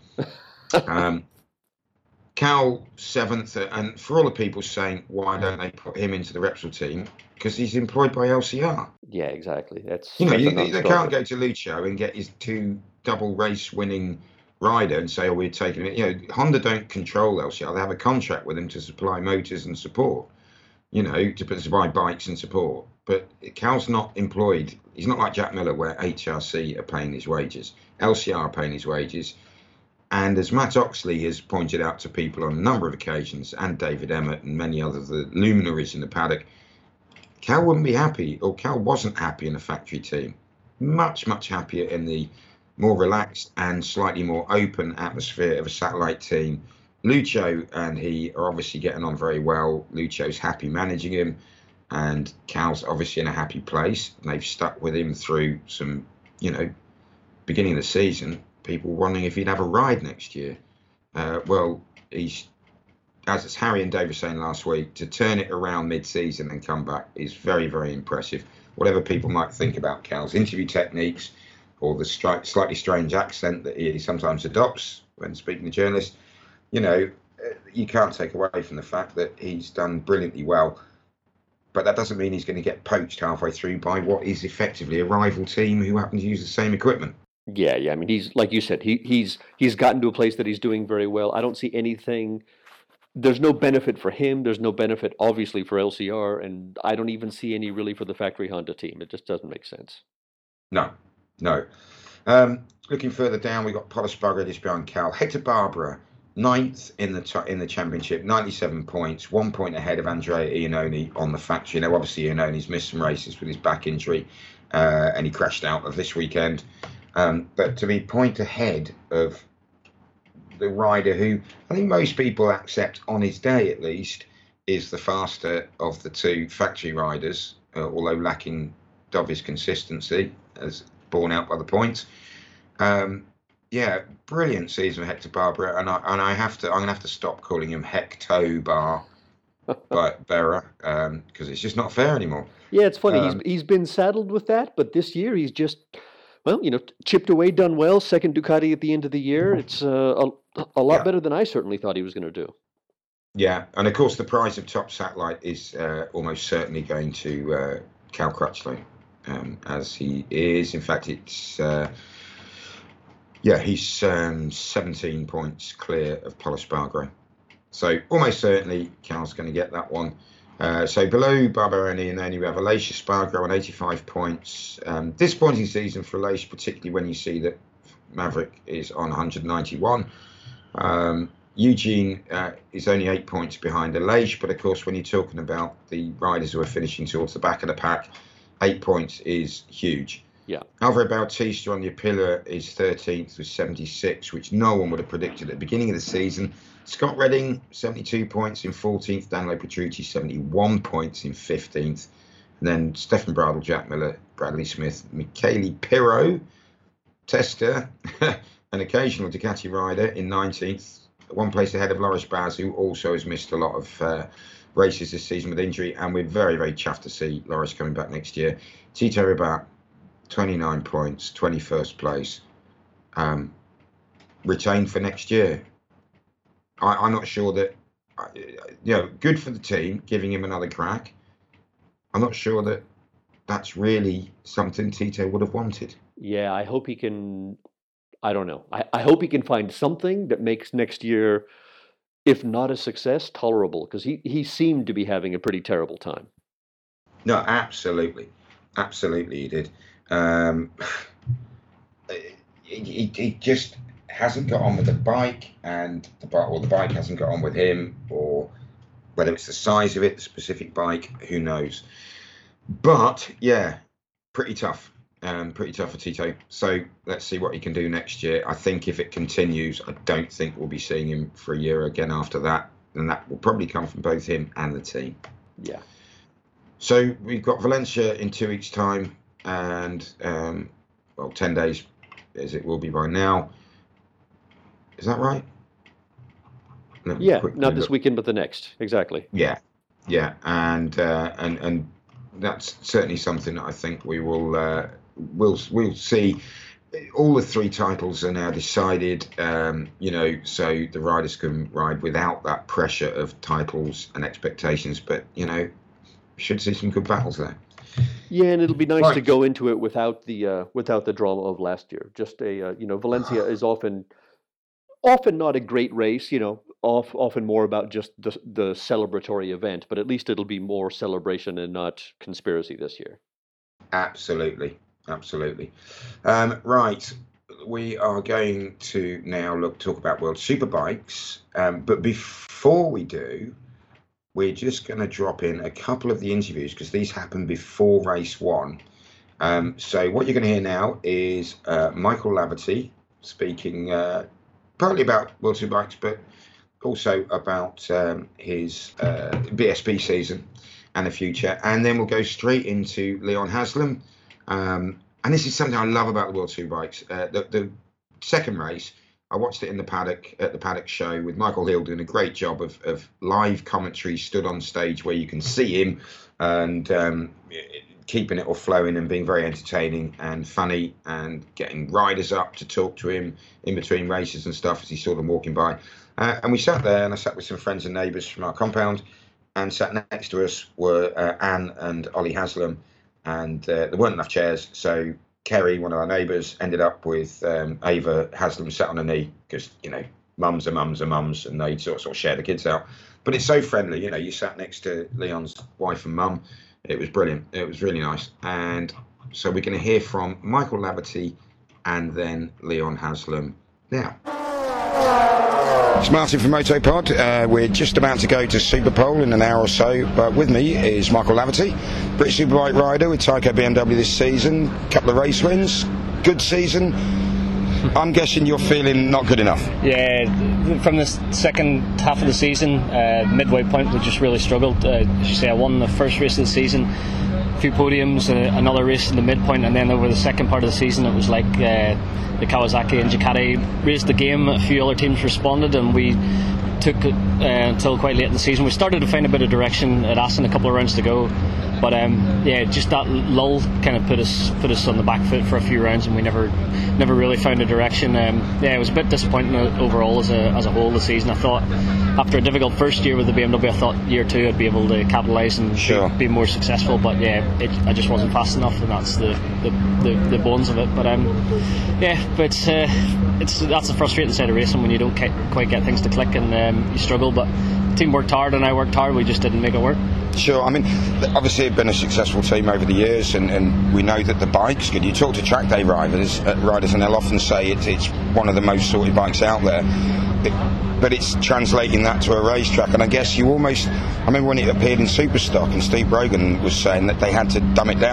Cal 7th, and for all the people saying why don't they put him into the Repsol team, because he's employed by LCR. Yeah, exactly. They can't go to Lucio and get his 2 double race winning rider and say, we're taking it. Honda don't control LCR. They have a contract with him to supply motors and support, to supply bikes and support. But Cal's not employed. He's not like Jack Miller, where HRC are paying his wages. LCR are paying his wages. And as Matt Oxley has pointed out to people on a number of occasions, and David Emmett and many others, the luminaries in the paddock, Cal wouldn't be happy, or Cal wasn't happy in the factory team. Much, much happier in the more relaxed and slightly more open atmosphere of a satellite team. Lucio and he are obviously getting on very well. Lucio's happy managing him, and Cal's obviously in a happy place. And they've stuck with him through some, beginning of the season, people wondering if he'd have a ride next year. He's, as Harry and Dave were saying last week, to turn it around mid-season and come back is very, very impressive. Whatever people might think about Cal's interview techniques, or the slightly strange accent that he sometimes adopts when speaking to journalists, you can't take away from the fact that he's done brilliantly well. But that doesn't mean he's going to get poached halfway through by what is effectively a rival team who happen to use the same equipment. Yeah. I mean, he's, like you said, he's gotten to a place that he's doing very well. I don't see anything. There's no benefit for him. There's no benefit, obviously, for LCR, and I don't even see any really for the factory Honda team. It just doesn't make sense. No. Looking further down, we got Pol Espargaro just behind Cal. Hector Barbera, 9th in the championship, 97 points, 1 point ahead of Andrea Iannone on the factory. Now, obviously, Iannone's missed some races with his back injury, and he crashed out of this weekend. But to be point ahead of the rider who I think most people accept on his day at least is the faster of the two factory riders, although lacking obvious consistency, as borne out by the points. Brilliant season of Hector Barbera, and I'm gonna have to stop calling him Hecto Bar. But Berra, because it's just not fair anymore. Yeah, it's funny. He's been saddled with that, but this year he's just, chipped away, done well. Second Ducati at the end of the year. It's a lot better than I certainly thought he was going to do. Yeah, and of course the prize of top satellite is almost certainly going to Cal Crutchlow, as he is. In fact, it's he's 17 points clear of Pol Espargaro. So almost certainly Cal's going to get that one. So below Barberoni and then you have Aleix Espargaro on 85 points. Disappointing season for Aleix, particularly when you see that Maverick is on 191. Eugene is only 8 points behind Aleix, but of course when you're talking about the riders who are finishing towards the back of the pack, 8 points is huge. Yeah. Alvaro Bautista on the Apilla is 13th with 76, which no one would have predicted at the beginning of the season. Scott Redding, 72 points in 14th. Danilo Petrucci, 71 points in 15th. And then Stefan Bradl, Jack Miller, Bradley Smith, Michele Pirro, tester, an occasional Ducati rider in 19th. One place ahead of Loris Baz, who also has missed a lot of races this season with injury. And we're very, very chuffed to see Loris coming back next year. Tito Rabat, 29 points, 21st place. Retained for next year. I'm not sure that, good for the team, giving him another crack. I'm not sure that that's really something Tito would have wanted. Yeah, I hope he can, I don't know. I hope he can find something that makes next year, if not a success, tolerable, because he seemed to be having a pretty terrible time. No, absolutely. Absolutely he did. He just hasn't got on with the bike, and the bike hasn't got on with him, or whether it's the size of it, the specific bike, who knows. But yeah, pretty tough for Tito. So let's see what he can do next year. I think if it continues, I don't think we'll be seeing him for a year again after that, and that will probably come from both him and the team. Yeah. So we've got Valencia in 2 weeks' time, and 10 days as it will be by now. Is that right? Yeah, not this weekend, but the next. Exactly. Yeah, and that's certainly something that I think we will we'll see. All the three titles are now decided, so the riders can ride without that pressure of titles and expectations. But we should see some good battles there. Yeah, and it'll be nice to go into it without the drama of last year. Just Valencia is often not a great race. Often more about just the celebratory event. But at least it'll be more celebration and not conspiracy this year. Absolutely. Right, we are going to now talk about World Superbikes. But before we do, we're just going to drop in a couple of the interviews because these happened before race one. So what you're going to hear now is Michael Laverty speaking partly about World Superbikes, but also about his BSB season and the future. And then we'll go straight into Leon Haslam. And this is something I love about the World Superbikes. The second race, I watched it in the paddock at the Paddock Show with Michael Hill doing a great job of live commentary, stood on stage where you can see him and keeping it all flowing and being very entertaining and funny and getting riders up to talk to him in between races and stuff as he saw them walking by. And we sat there, and I sat with some friends and neighbours from our compound, and sat next to us were Anne and Ollie Haslam, and there weren't enough chairs, so Kerry, one of our neighbours, ended up with Ava Haslam sat on her knee because, mums are mums, and they sort of share the kids out. But it's so friendly, you sat next to Leon's wife and mum. It was brilliant. It was really nice. And so we're going to hear from Michael Laverty and then Leon Haslam now. It's Martin from Motopod. We're just about to go to Superpole in an hour or so, but with me is Michael Laverty, British Superbike rider with Tyco BMW this season. Couple of race wins, good season. I'm guessing you're feeling not good enough. Yeah, from the second half of the season, midway point, we just really struggled. As you say, I won the first race of the season, a few podiums, another race in the midpoint, and then over the second part of the season, it was like the Kawasaki and Ducati raised the game. A few other teams responded, and we took it until quite late in the season. We started to find a bit of direction at Assen, a couple of rounds to go, but just that lull kind of put us on the back foot for a few rounds, and we never really found a direction. It was a bit disappointing overall as a whole the season. I thought after a difficult first year with the BMW, I thought year two I'd be able to capitalise and be more successful, but I just wasn't fast enough, and that's the bones of it. But that's the frustrating side of racing, when you don't quite get things to click, and you struggle. But the team worked hard and I worked hard, we just didn't make it work. Sure, I mean, obviously it's been a successful team over the years, and we know that the bike's good. You talk to track day riders and they'll often say it's one of the most sorted bikes out there, but it's translating that to a racetrack. And I guess I remember when it appeared in Superstock, and Steve Brogan was saying that they had to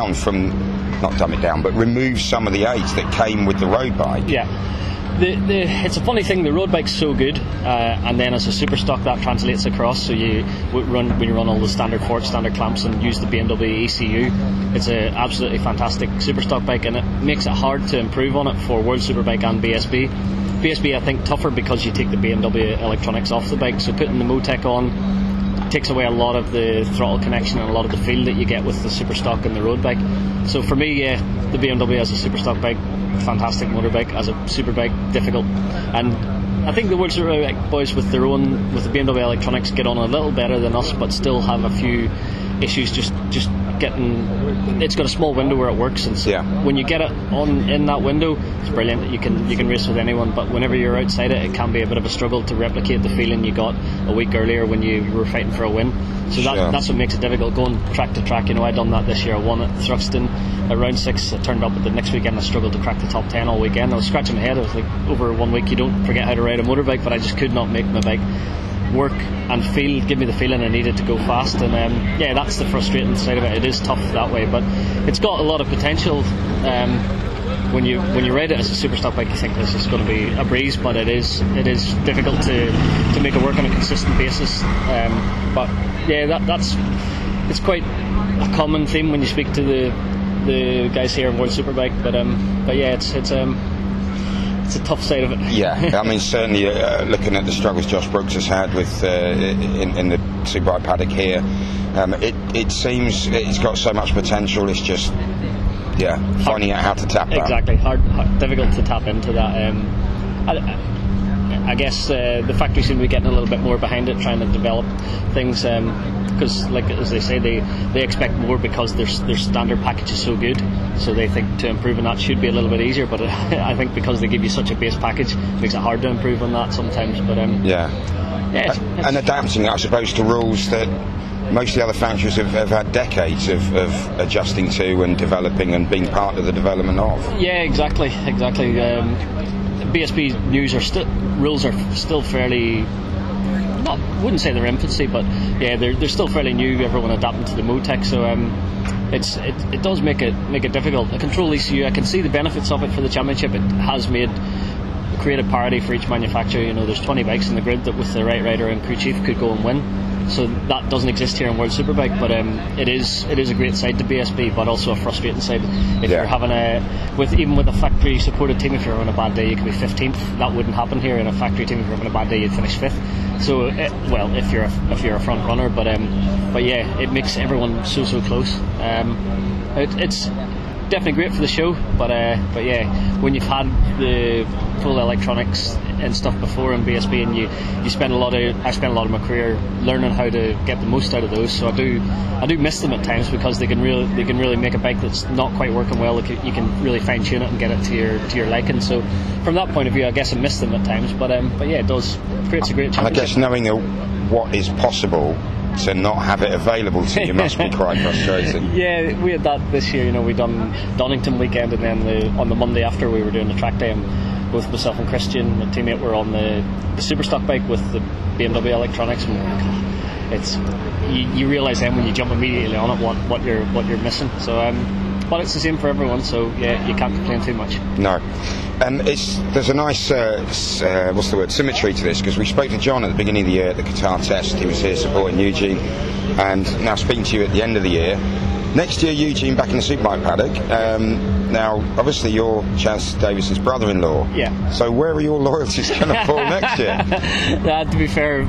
but remove some of the aids that came with the road bike. Yeah. It's a funny thing, the road bike's so good, and then as a super stock that translates across, so when you run all the standard forks, standard clamps, and use the BMW ECU, it's an absolutely fantastic super stock bike, and it makes it hard to improve on it for World Superbike and BSB. BSB I think tougher because you take the BMW electronics off the bike, so putting the Motec on takes away a lot of the throttle connection and a lot of the feel that you get with the super stock and the road bike. So for me, the BMW as a super stock bike, fantastic motorbike. As a super bike, difficult. And I think the World Superbike boys with the BMW electronics get on a little better than us, but still have a few issues just getting. It's got a small window where it works, and so when you get it on in that window, it's brilliant. You can race with anyone, but whenever you're outside it can be a bit of a struggle to replicate the feeling you got a week earlier when you were fighting for a win. So that's what makes it difficult, going track to track. I done that this year. I won at Thruxton at round 6. I turned up at the next weekend. I struggled to crack the top 10 all weekend. I was scratching my head. I was like, over 1 week you don't forget how to ride a motorbike, but I just could not make my bike work and give me the feeling I needed to go fast. And that's the frustrating side of it. It is tough that way, but it's got a lot of potential. When you ride it as a super stock bike, you think this is going to be a breeze, but it is difficult to make it work on a consistent basis. It's quite a common theme when you speak to the guys here in World Superbike. It's a tough side of it. Yeah, I mean, certainly looking at the struggles Josh Brooks has had with in the Superbike paddock here, it seems it's got so much potential. It's just finding out how to tap that. Exactly, hard, difficult to tap into that. I guess the factory seem to be getting a little bit more behind it, trying to develop things, because, like as they say, they expect more because their standard package is so good. So they think to improve on that should be a little bit easier. But I think because they give you such a base package, it makes it hard to improve on that sometimes. But and adapting, I suppose, to rules that most of the other factories have had decades of adjusting to and developing and being part of the development of. Yeah, exactly. BSB rules are still fairly, wouldn't say they're infancy, but they're still fairly new. Everyone adapting to the Motec, so it does make it difficult. A control ECU, I can see the benefits of it for the championship. It has created parity for each manufacturer. There's 20 bikes in the grid that with the right rider and crew chief could go and win. So that doesn't exist here in World Superbike, but it is a great side to BSB, but also a frustrating side. If you're having even with a factory supported team, if you're having a bad day, you could be 15th. That wouldn't happen here in a factory team. If you're having a bad day, you'd finish 5th. So if you're a front runner, but it makes everyone so close. It's definitely great for the show, but when you've had the full electronics and stuff before in BSB, and I spent a lot of my career learning how to get the most out of those. So I do miss them at times, because they can really make a bike that's not quite working well. You can really fine tune it and get it to your liking. So from that point of view, I guess I miss them at times. But it does creates a great championship. I guess knowing what is possible to not have it available to you must be quite frustrating. Yeah, we had that this year. We done Donington weekend, and then on the Monday after we were doing the track day, and both myself and Christian, my teammate, were on the Superstock bike with the BMW electronics, and you realise then when you jump immediately on it what you're missing. So but it's the same for everyone, so yeah, you can't complain too much. No. There's a nice symmetry to this, because we spoke to John at the beginning of the year at the Qatar Test. He was here supporting Eugene, and now speaking to you at the end of the year. Next year, Eugene back in the Superbike paddock. Now, obviously, you're Chaz Davis's brother-in-law. Yeah. So where are your loyalties going to fall next year? To be fair,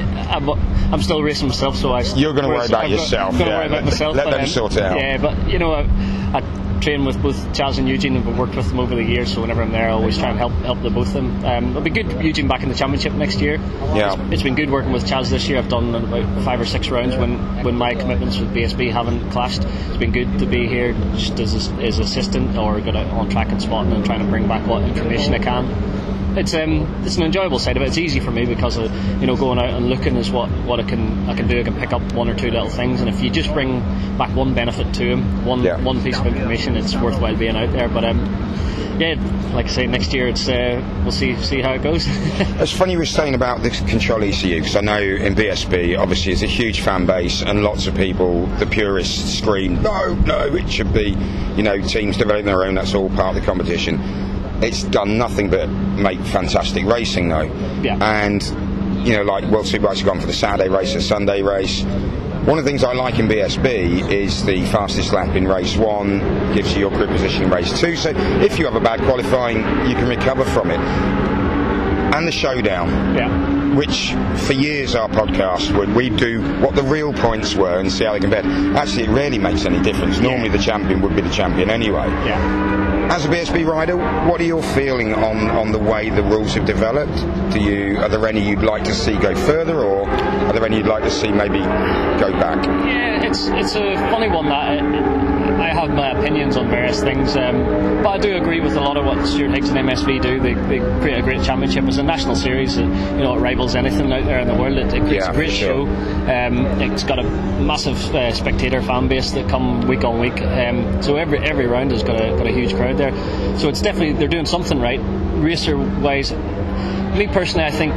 I'm still racing myself, so you're going to worry about yourself. Worry about myself. Let them sort it out. Yeah, but you know, I train with both Chaz and Eugene, and I've worked with them over the years. So whenever I'm there, I always try and help the both of them. It'll be good Eugene back in the championship next year. Yeah. It's been good working with Chaz this year. I've done about 5 or 6 rounds when my commitments with BSB haven't clashed. It's been good to be here just as assistant, or go out on track and spotting and trying to bring back what information I can. It's an enjoyable side of it. It's easy for me because going out and looking is what I can do. I can pick up 1 or 2 little things, and if you just bring back one benefit to him, one piece of information, it's worthwhile being out there. But like I say, next year it's we'll see how it goes. It's funny you were saying about the Control ECU, because I know in BSB obviously it's a huge fan base, and lots of people, the purists, scream no, it should be teams developing their own. That's all part of the competition. It's done nothing but make fantastic racing though. Yeah. And like World Superbikes have gone for the Saturday race, the Sunday race. One of the things I like in BSB is the fastest lap in race 1 gives you your grid position in race 2. So if you have a bad qualifying, you can recover from it. And the showdown. Yeah. Which for years our podcast we'd do what the real points were and see how they compared. Actually, it rarely makes any difference. Normally the champion would be the champion anyway. Yeah. As a BSB rider, what are your feeling on the way the rules have developed? Are there any you'd like to see go further, or are there any you'd like to see maybe go back? Yeah, it's a funny one that I have my opinions on various things, but I do agree with a lot of what Stuart Higgs and MSV do. They create a great championship. It's a national series. It rivals anything out there in the world. It creates a great show. It's got a massive spectator fan base that come week on week. So every round has got a huge crowd there. So it's definitely, they're doing something right. Racer wise, me personally, I think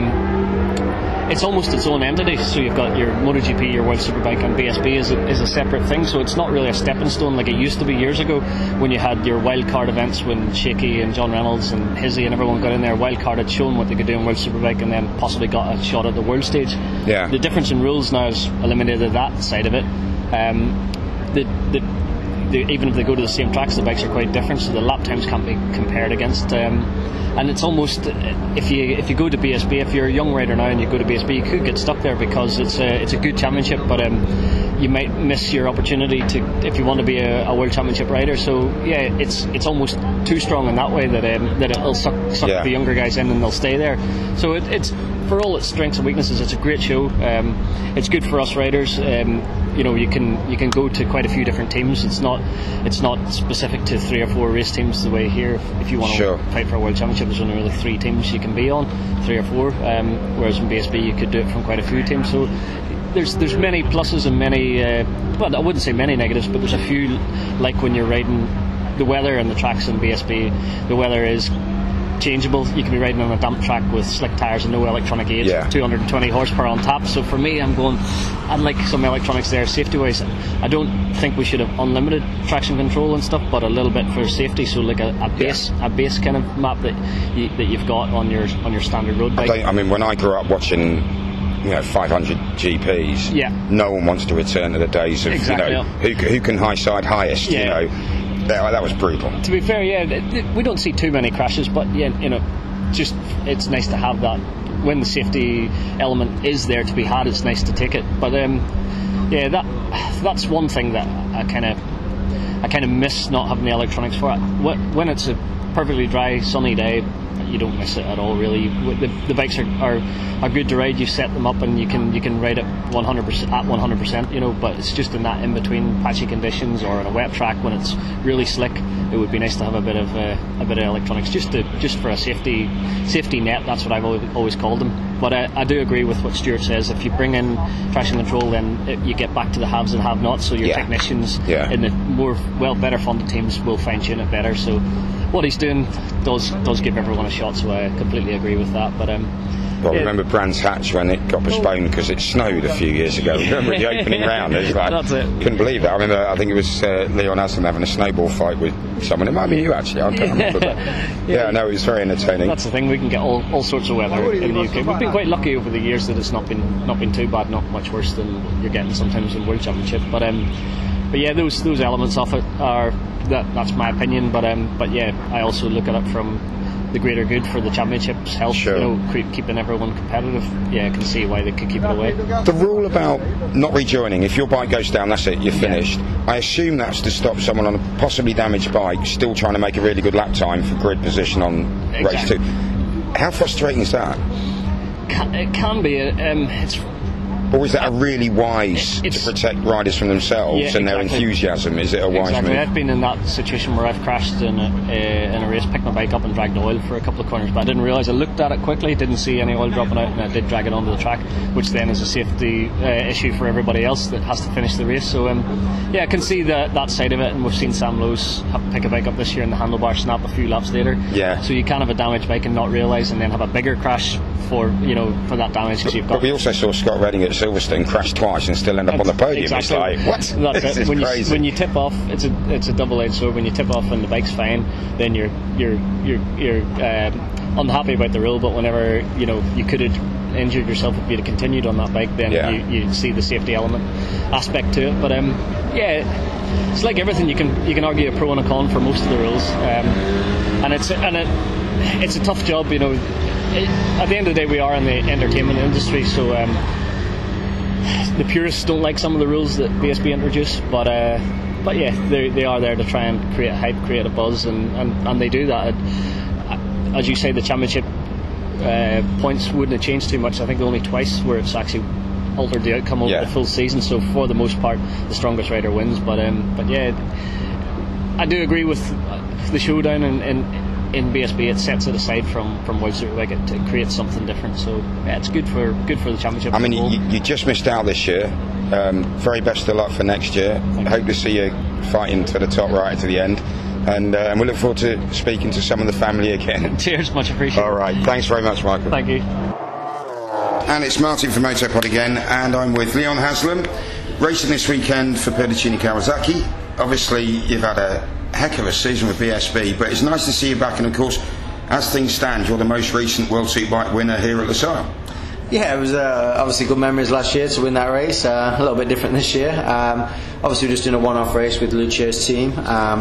it's almost its own entity. So you've got your MotoGP, your World Superbike, and BSB is a separate thing. So it's not really a stepping stone like it used to be years ago, when you had your wildcard events when Shaky and John Reynolds and Hizzy and everyone got in there. Wildcard had shown what they could do in World Superbike, and then possibly got a shot at the world stage. Yeah. The difference in rules now has eliminated that side of it. Even if they go to the same tracks, the bikes are quite different, so the lap times can't be compared against. And it's almost, if you go to BSB, if you're a young rider now and you go to BSB, you could get stuck there because it's a good championship, but you might miss your opportunity if you want to be a world championship rider. So yeah, it's almost too strong in that way that it'll suck the younger guys in and they'll stay there. So it's for all its strengths and weaknesses, it's a great show. It's good for us riders. You can go to quite a few different teams. It's not specific to 3 or 4 race teams the way here. If you want to fight for a world championship, there's only really 3 teams you can be on, 3 or 4. Whereas in BSB you could do it from quite a few teams. So there's many pluses and many well, I wouldn't say many negatives, but there's a few, like when you're riding the weather and the tracks in BSB. The weather is changeable. You can be riding on a damp track with slick tyres and no electronic aids, 220 horsepower on tap. So for me, I'd like some electronics there safety wise. I don't think we should have unlimited traction control and stuff, but a little bit for safety. So like a base kind of map that you've got on your standard road bike. I mean, when I grew up watching 500 GPs, no one wants to return to the days of who can high side highest. That was brutal. To be fair, we don't see too many crashes, but just it's nice to have that. When the safety element is there to be had, it's nice to take it. But that's one thing that I kind of miss not having the electronics for it. When it's a perfectly dry, sunny day, you don't miss it at all, really. The bikes are good to ride. You set them up and you can ride it 100%, but it's just in that in between patchy conditions or on a wet track when it's really slick. It would be nice to have a bit of electronics just for a safety net. That's what I've always called them. But I do agree with what Stuart says. If you bring in traction control, then you get back to the haves and have-nots. So your technicians in the better funded teams will fine tune it better. So what he's doing does give everyone a shot. So I completely agree with that. But Well, remember Brands Hatch when it got postponed because it snowed a few years ago. Remember the opening round? It was like, That's it. Couldn't believe it. I remember, I think it was Leon Haslam having a snowball fight with someone. It might be you, actually. I can't remember. But yeah, no, it was very entertaining. That's the thing. We can get all sorts of weather in the UK. We've been quite lucky over the years that it's not been too bad, not much worse than you're getting sometimes in World Championship. But yeah, those elements of it are that's my opinion. But yeah, I also look at it from the greater good for the championship's health. Sure. You know, keeping everyone competitive. Yeah, I can see why they could keep it away. The rule about not rejoining, if your bike goes down, that's it, you're finished. Yeah. I assume that's to stop someone on a possibly damaged bike still trying to make a really good lap time for grid position on race 2. How frustrating is that? It can be. Or is that a really wise to protect riders from themselves and their enthusiasm? Is it a wise move? I've been in that situation where I've crashed in a race, picked my bike up and dragged oil for a couple of corners, but I didn't realise. I looked at it quickly, didn't see any oil dropping out, and I did drag it onto the track, which then is a safety issue for everybody else that has to finish the race. So yeah, I can see that side of it, and we've seen Sam Lowes pick a bike up this year and the handlebar snap a few laps later. Yeah. So you can have a damaged bike and not realise, and then have a bigger crash for that damage. But we also saw Scott Redding at Silverstone crash twice and still end up on the podium. Exactly. It's like, what? That's it. When you tip off, it's a double-edged sword. When you tip off and the bike's fine, then you're unhappy about the rule. But whenever you could have injured yourself if you'd have continued on that bike, then you see the safety element aspect to it. But yeah, it's like everything. You can argue a pro and a con for most of the rules, and it's a tough job. At the end of the day, we are in the entertainment industry, so the purists don't like some of the rules that BSB introduce, but yeah, they are there to try and create hype, create a buzz, and they do that. As you say, the championship points wouldn't have changed too much. I think only twice where it's actually altered the outcome over the full season, so for the most part the strongest rider wins, but yeah, I do agree with the showdown in BSB. It sets it aside from World Superbike. It creates something different, so yeah, it's good for the championship. I mean, you just missed out this year. Very best of luck for next year. Hope to see you fighting to the top right to the end, and we look forward to speaking to some of the family again. Cheers, much appreciated. All right, thanks very much, Michael. Thank you. And it's Martin from Motopod again, and I'm with Leon Haslam, racing this weekend for Perticini Kawasaki. Obviously, you've had a heck of a season with BSB, but it's nice to see you back, and of course, as things stand, you're the most recent World Superbike winner here at Losail. Yeah, it was obviously good memories last year to win that race. A little bit different this year. Obviously, we're just doing a one-off race with Lucio's team.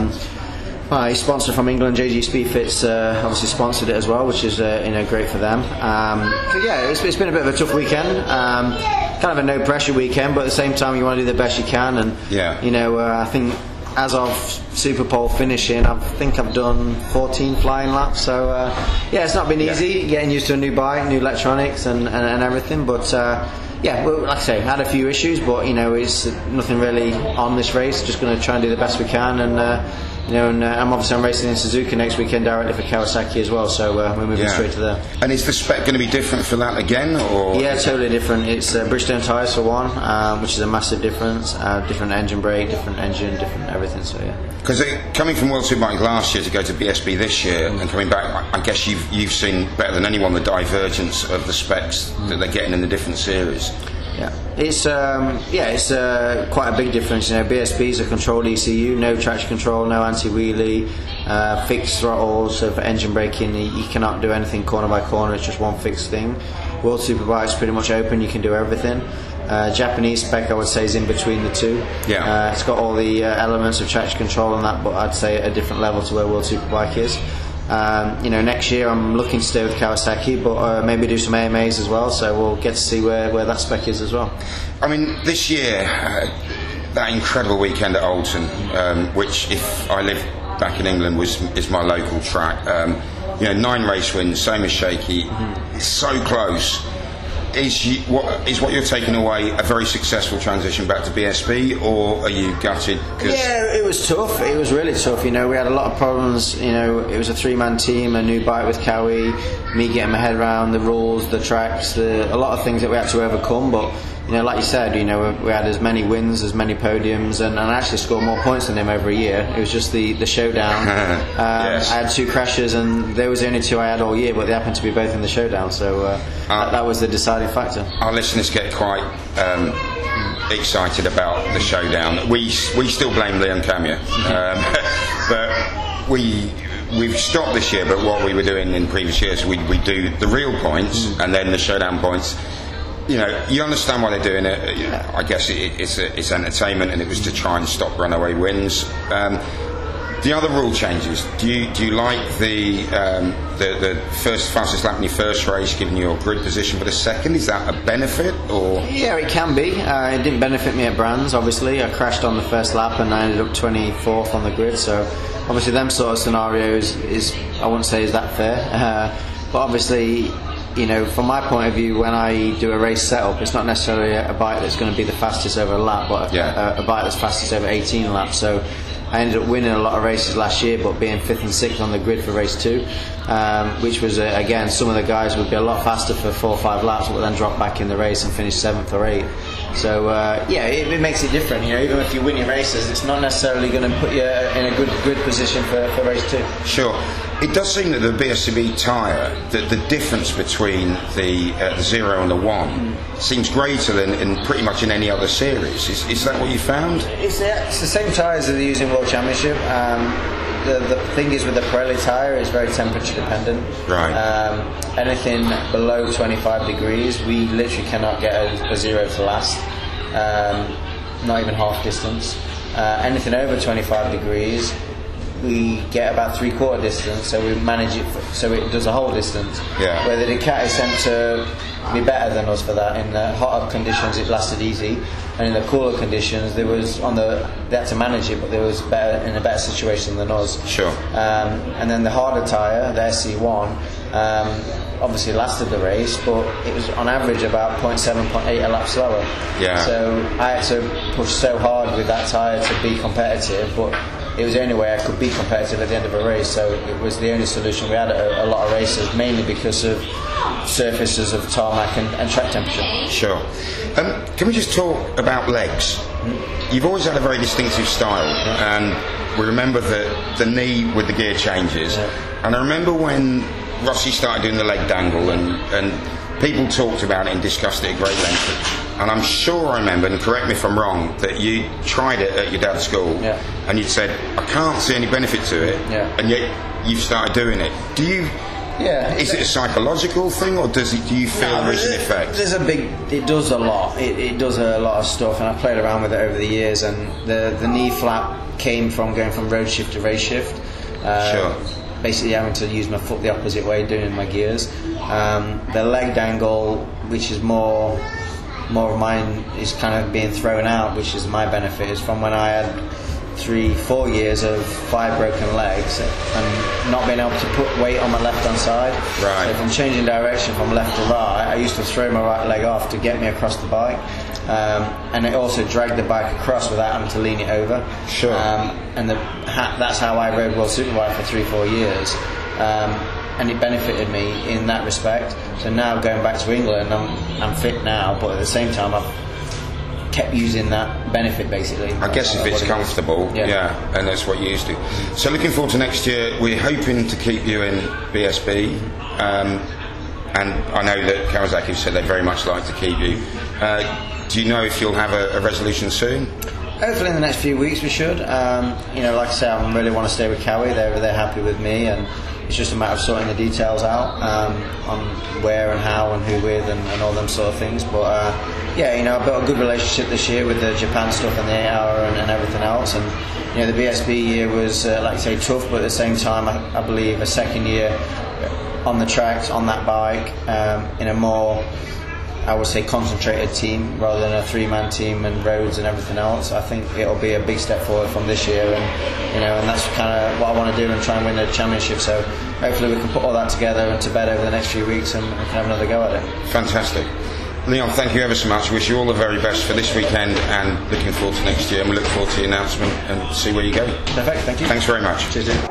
He's sponsored from England. JG Speedfit's obviously sponsored it as well, which is great for them. So yeah, it's been a bit of a tough weekend. Kind of a no-pressure weekend, but at the same time, you want to do the best you can. And I think as of Super Pole finishing, I think I've done 14 flying laps. So yeah, it's not been easy getting used to a new bike, new electronics, and everything. But yeah, well, like I say, had a few issues, but it's nothing really on this race. Just going to try and do the best we can, and I'm racing in Suzuka next weekend directly for Kawasaki as well, so we're moving straight to there. And is the spec going to be different for that again? Or yeah, totally different. It's Bridgestone tyres for one, which is a massive difference. Different engine brake, different engine, different everything. So yeah. Because coming from World Superbike last year to go to BSB this year and coming back, I guess you've seen better than anyone the divergence of the specs that they're getting in the different series. Yeah, it's quite a big difference. BSB is a controlled ECU, no traction control, no anti-wheelie, fixed throttles. So for engine braking, you cannot do anything corner by corner. It's just one fixed thing. World Superbike is pretty much open. You can do everything. Japanese spec, I would say, is in between the two. Yeah. It's got all the elements of traction control and that, but I'd say at a different level to where World Superbike is. Next year I'm looking to stay with Kawasaki, but maybe do some AMAs as well, so we'll get to see where that spec is as well. I mean, this year, that incredible weekend at Oulton, which if I lived back in England is my local track, 9 race wins, same as Shaky, it's so close. Is what you're taking away a very successful transition back to BSB, or are you gutted? Yeah, was tough. It was really tough. We had a lot of problems. It was a 3-man team, a new bike with Cowie, me getting my head around the rules, the tracks, a lot of things that we had to overcome. But like you said, we had as many wins, as many podiums, and I actually scored more points than him every year. It was just the showdown. Yes. I had 2 crashes, and they was the only 2 I had all year, but they happened to be both in the showdown. So that was the deciding factor. Our listeners get quite excited about the showdown. We still blame Leon Camier, but we've stopped this year. But what we were doing in previous years, we do the real points and then the showdown points. You understand why they're doing it. I guess it's entertainment, and it was to try and stop runaway wins. The other rule changes. Do you like the first fastest lap in your first race giving you a grid position for the second? Is that a benefit, or? Yeah, it can be. It didn't benefit me at Brands. Obviously, I crashed on the first lap and I ended up 24th on the grid. So obviously, them sort of scenarios I wouldn't say is that fair. But obviously, from my point of view, when I do a race setup, it's not necessarily a bike that's going to be the fastest over a lap, but a bike that's fastest over 18 laps. So I ended up winning a lot of races last year, but being 5th and 6th on the grid for race 2, which was, again, some of the guys would be a lot faster for 4 or 5 laps, but then drop back in the race and finish 7th or 8th. So, it makes it different. Even if you win your races, it's not necessarily going to put you in a good grid position for race 2. Sure. It does seem that the BSCB tyre, that the difference between the 0 and the 1 seems greater than in pretty much in any other series. Is that what you found? It's the same tyres that they use in World Championship. The thing is with the Pirelli tyre, it's very temperature dependent. Right. Anything below 25 degrees, we literally cannot get a 0 to last. Not even half distance. Anything over 25 degrees, we get about 3/4 distance, so we manage it so it does a whole distance. Yeah. Where the Ducati tend to be better than us for that. In the hotter conditions, it lasted easy, and in the cooler conditions, they had to manage it, but they was in a better situation than us. Sure. And then the harder tyre, the SC1, obviously lasted the race, but it was on average about 0.7, 0.8 a lap slower. Yeah. So I had to push so hard with that tyre to be competitive, but it was the only way I could be competitive at the end of a race. So it was the only solution we had at a lot of races, mainly because of surfaces of tarmac and track temperature. Sure. Can we just talk about legs? You've always had a very distinctive style, and we remember the knee with the gear changes. And I remember when Rossi started doing the leg dangle, and people talked about it and discussed it at great length. And I'm sure I remember, and correct me if I'm wrong, that you tried it at your dad's school, and you'd said, I can't see any benefit to it, and yet you've started doing it. Do you? Yeah. Is it a psychological thing, or do you feel there's an effect? It does a lot. It does a lot of stuff, and I've played around with it over the years. And the knee flap came from going from road shift to race shift. Sure. Basically having to use my foot the opposite way, doing my gears. The leg dangle, which is more of mine, is kind of being thrown out, which is my benefit, is from when I had 3-4 years of 5 broken legs and not being able to put weight on my left hand side. Right. So if I'm changing direction from left to right, I used to throw my right leg off to get me across the bike, and it also dragged the bike across without having to lean it over. Sure. And that's how I rode World Superbike for 3-4 years. And it benefited me in that respect. So now going back to England, I'm fit now, but at the same time I've kept using that benefit basically. I guess if it's comfortable, and that's what you used to. So looking forward to next year, we're hoping to keep you in BSB, and I know that Kawasaki said they'd very much like to keep you. Do you know if you'll have a resolution soon? Hopefully in the next few weeks we should. Like I say, I really want to stay with Cowie. They're happy with me, and it's just a matter of sorting the details out on where and how and who with and all them sort of things. But I've built a good relationship this year with the Japan stuff and the 8 hour and everything else. And the BSB year was, like I say, tough, but at the same time, I believe a second year on the tracks, on that bike, in a more, I would say, concentrated team rather than a 3-man team and roads and everything else. I think it'll be a big step forward from this year, and that's kind of what I want to do and try and win the championship. So hopefully we can put all that together and to bed over the next few weeks and can have another go at it. Fantastic. Leon, thank you ever so much. Wish you all the very best for this weekend and looking forward to next year. And we look forward to the announcement and see where you go. Perfect, thank you. Thanks very much. Cheers, Jim.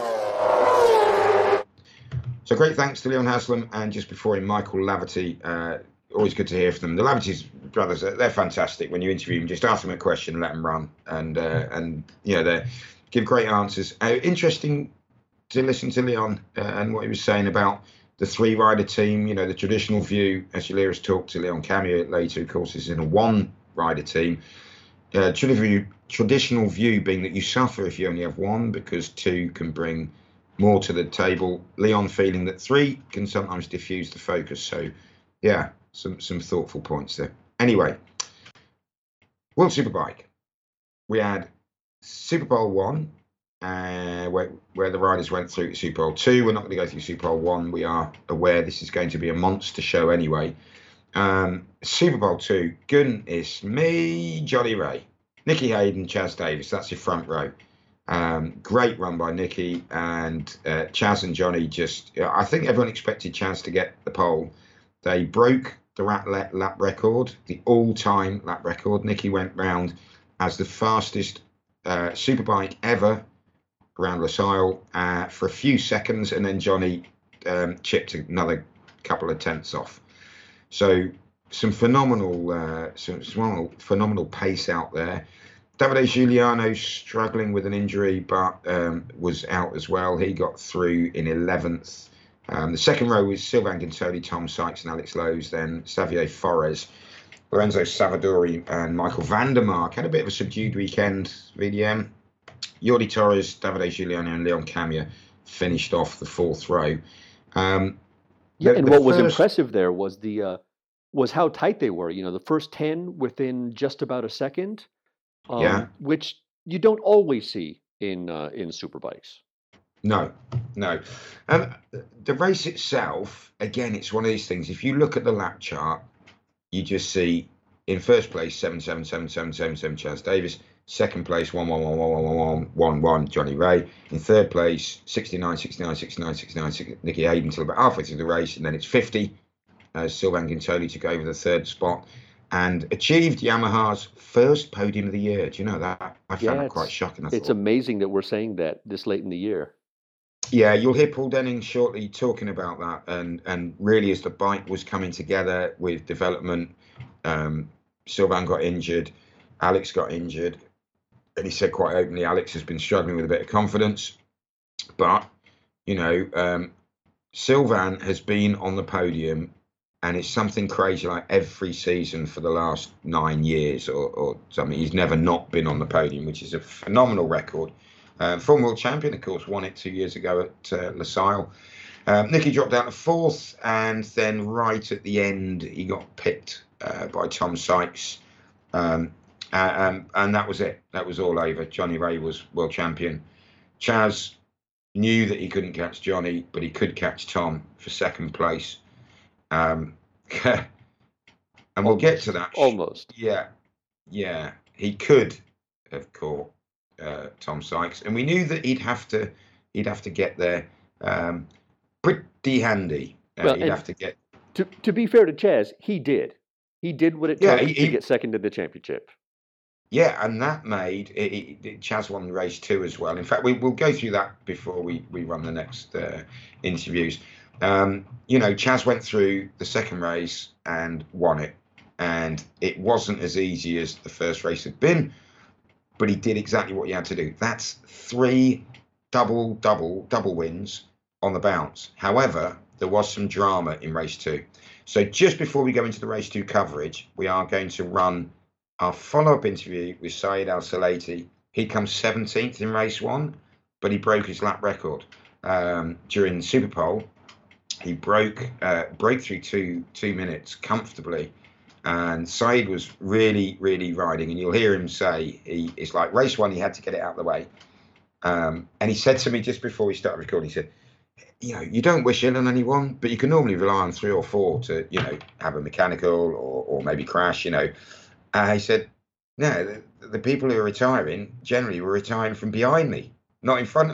So great thanks to Leon Haslam, and just before him, Michael Laverty. Always good to hear from them. The Laverty's brothers, they're fantastic. When you interview them, just ask them a question, let them run, and they give great answers. Interesting to listen to Leon and what he was saying about the three-rider team. You know, the traditional view, as you'll hear us talk to Leon Camier later, of course, is in a one-rider team. Traditional view being that you suffer if you only have one, because two can bring more to the table. Leon feeling that three can sometimes diffuse the focus. So, yeah, some thoughtful points there. Anyway, World Superbike. We had Super Bowl 1, where the riders went through to Super Bowl 2. We're not going to go through Super Bowl 1. We are aware this is going to be a monster show anyway. Super Bowl 2, goodness me, Johnny Ray, Nicky Hayden, Chaz Davies. That's your front row. Great run by Nicky, and Chaz and Johnny I think everyone expected Chaz to get the pole. They broke the lap record, the all-time lap record. Nicky went round as the fastest superbike ever around Losail for a few seconds, and then Johnny chipped another couple of tenths off. So some phenomenal pace out there. Davide Giuliano struggling with an injury, but was out as well. He got through in 11th. The second row was Sylvain Guintoli, Tom Sykes and Alex Lowe's. Then Xavier Forres, Lorenzo Savadori and Michael Vandermark. Had a bit of a subdued weekend, VDM. Jordi Torres, Davide Giuliano and Leon Camier finished off the fourth row. And what was impressive there was was how tight they were. You know, the first 10 within just about a second. Which you don't always see in superbikes. No. The race itself, again, it's one of these things. If you look at the lap chart, you just see in first place 7777777 Chaz Davies, second place 1111111 Johnny Ray, in third place 69 Nicky Hayden until about halfway through the race, and then it's 50 Sylvain Guintoli took over the third spot and achieved Yamaha's first podium of the year. Do you know that? I found that quite shocking. It's amazing that we're saying that this late in the year. Yeah, you'll hear Paul Denning shortly talking about that. And really, as the bike was coming together with development, Sylvain got injured, Alex got injured. And he said quite openly, Alex has been struggling with a bit of confidence. But, you know, Sylvain has been on the podium, and it's something crazy like every season for the last 9 years or something. He's never not been on the podium, which is a phenomenal record. Former world champion, of course, won it 2 years ago at Losail. Nicky dropped out to fourth, and then right at the end, he got picked by Tom Sykes. And that was it. That was all over. Johnny Ray was world champion. Chaz knew that he couldn't catch Johnny, but he could catch Tom for second place. And we'll get to that. Almost. Yeah. He could have caught Tom Sykes, and we knew that he'd have to get there pretty handy. He'd have to get. To be fair to Chaz, he did. He did what it took to get second in the championship. Yeah, and that made Chaz won the race too as well. In fact, we'll go through that before we run the next interviews. You know, Chaz went through the second race and won it, and it wasn't as easy as the first race had been, but he did exactly what he had to do. That's 3 double wins on the bounce. However, there was some drama in race 2. So just before we go into the race 2 coverage, we are going to run our follow-up interview with Saeed Al Salati. He comes 17th in race 1, but he broke his lap record during the Super Pole. He broke through 2 minutes comfortably, and Saeed was really riding. And you'll hear him say it's like race 1, he had to get it out of the way. And he said to me just before we started recording, he said, you know, you don't wish ill on anyone, but you can normally rely on 3 or 4 to, you know, have a mechanical or maybe crash, you know. He said, no, the people who are retiring generally were retiring from behind me, not in front of me.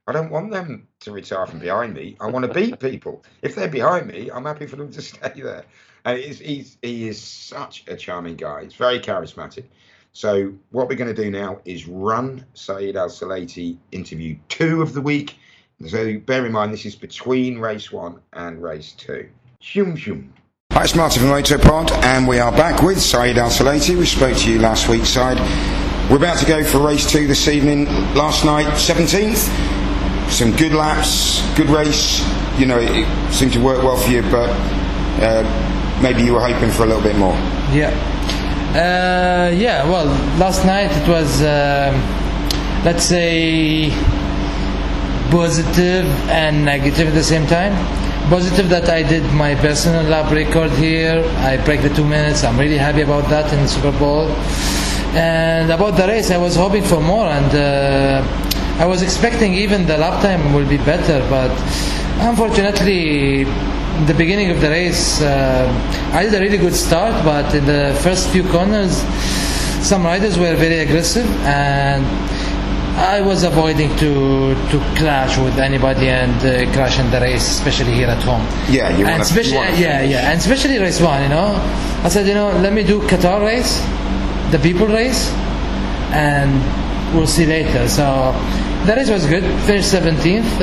I don't want them to retire from behind me. I want to beat people. If they're behind me, I'm happy for them to stay there. And he is such a charming guy. He's very charismatic. So what we're going to do now is run Saeed Al Sulaiti interview 2 of the week. So bear in mind, this is between race 1 and race 2. Shum shum. Hi, it's Martin from Motopod, and we are back with Saeed Al Sulaiti. We spoke to you last week, Saeed. We're about to go for race 2 this evening. Last night, 17th. Some good laps, good race. You know, it seemed to work well for you, but maybe you were hoping for a little bit more. Yeah. Well, last night it was, let's say, positive and negative at the same time. Positive that I did my personal lap record here. I break the 2 minutes. I'm really happy about that in the Super Bowl. And about the race, I was hoping for more, and I was expecting even the lap time will be better, but unfortunately, the beginning of the race, I did a really good start, but in the first few corners, some riders were very aggressive, and I was avoiding to crash with anybody and crash in the race, especially here at home. Yeah, and especially race 1. You know, I said, let me do Qatar race, the people race, and we'll see later. So the race was good. Finished 17th.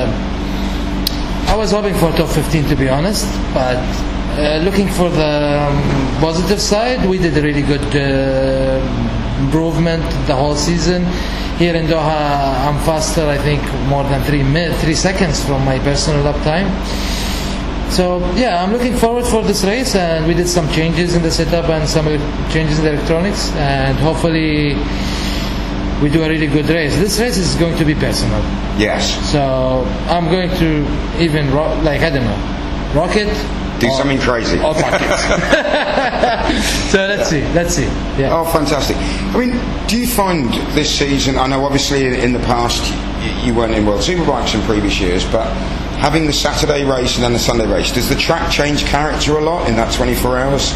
I was hoping for top 15, to be honest, but looking for the positive side, we did a really good improvement the whole season. Here in Doha, I'm faster, I think, more than 3 seconds from my personal lap time. So, yeah, I'm looking forward for this race, and we did some changes in the setup and some changes in the electronics, and hopefully we do a really good race. This race is going to be personal. Yes. So I'm going to even rock it. Do something crazy. Or buckets. So let's see. Yeah. Oh, fantastic. I mean, do you find this season, I know obviously in the past you weren't in World Superbikes in previous years, but having the Saturday race and then the Sunday race, does the track change character a lot in that 24 hours?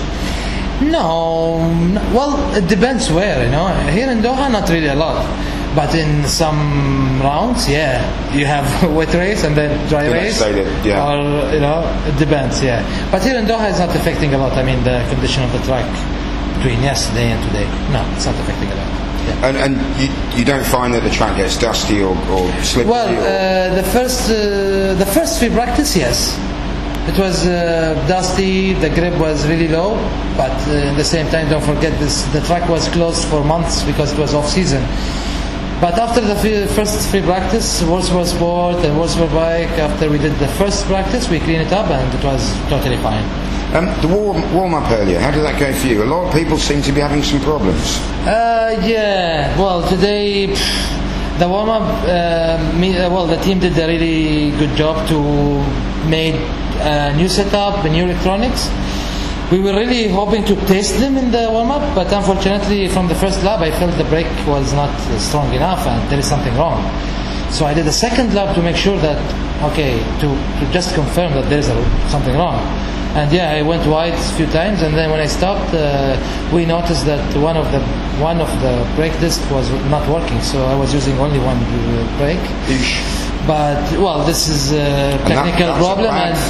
No. Well, it depends where, Here in Doha, not really a lot. But in some rounds, yeah, you have wet race and then dry race. Yeah. Or, it depends, yeah. But here in Doha, it's not affecting a lot. I mean, the condition of the track between yesterday and today. No, it's not affecting a lot. Yeah. And you don't find that the track gets dusty or slippery? Well, the first free practice, yes. It was dusty, the grip was really low, but at the same time, don't forget the track was closed for months because it was off-season. But after the first free practice, World Sport and World Superbike, after we did the first practice, we cleaned it up and it was totally fine. The warm-up earlier, how did that go for you? A lot of people seem to be having some problems. Yeah, well, today the warm-up, the team did a really good job to make a new setup, new electronics. We were really hoping to test them in the warm-up, but unfortunately from the first lap I felt the brake was not strong enough and there is something wrong. So I did a second lap to make sure that, to just confirm that there is something wrong. And yeah, I went wide a few times, and then when I stopped, we noticed that one of the brake discs was not working, so I was using only one brake. But well, this is a technical problem.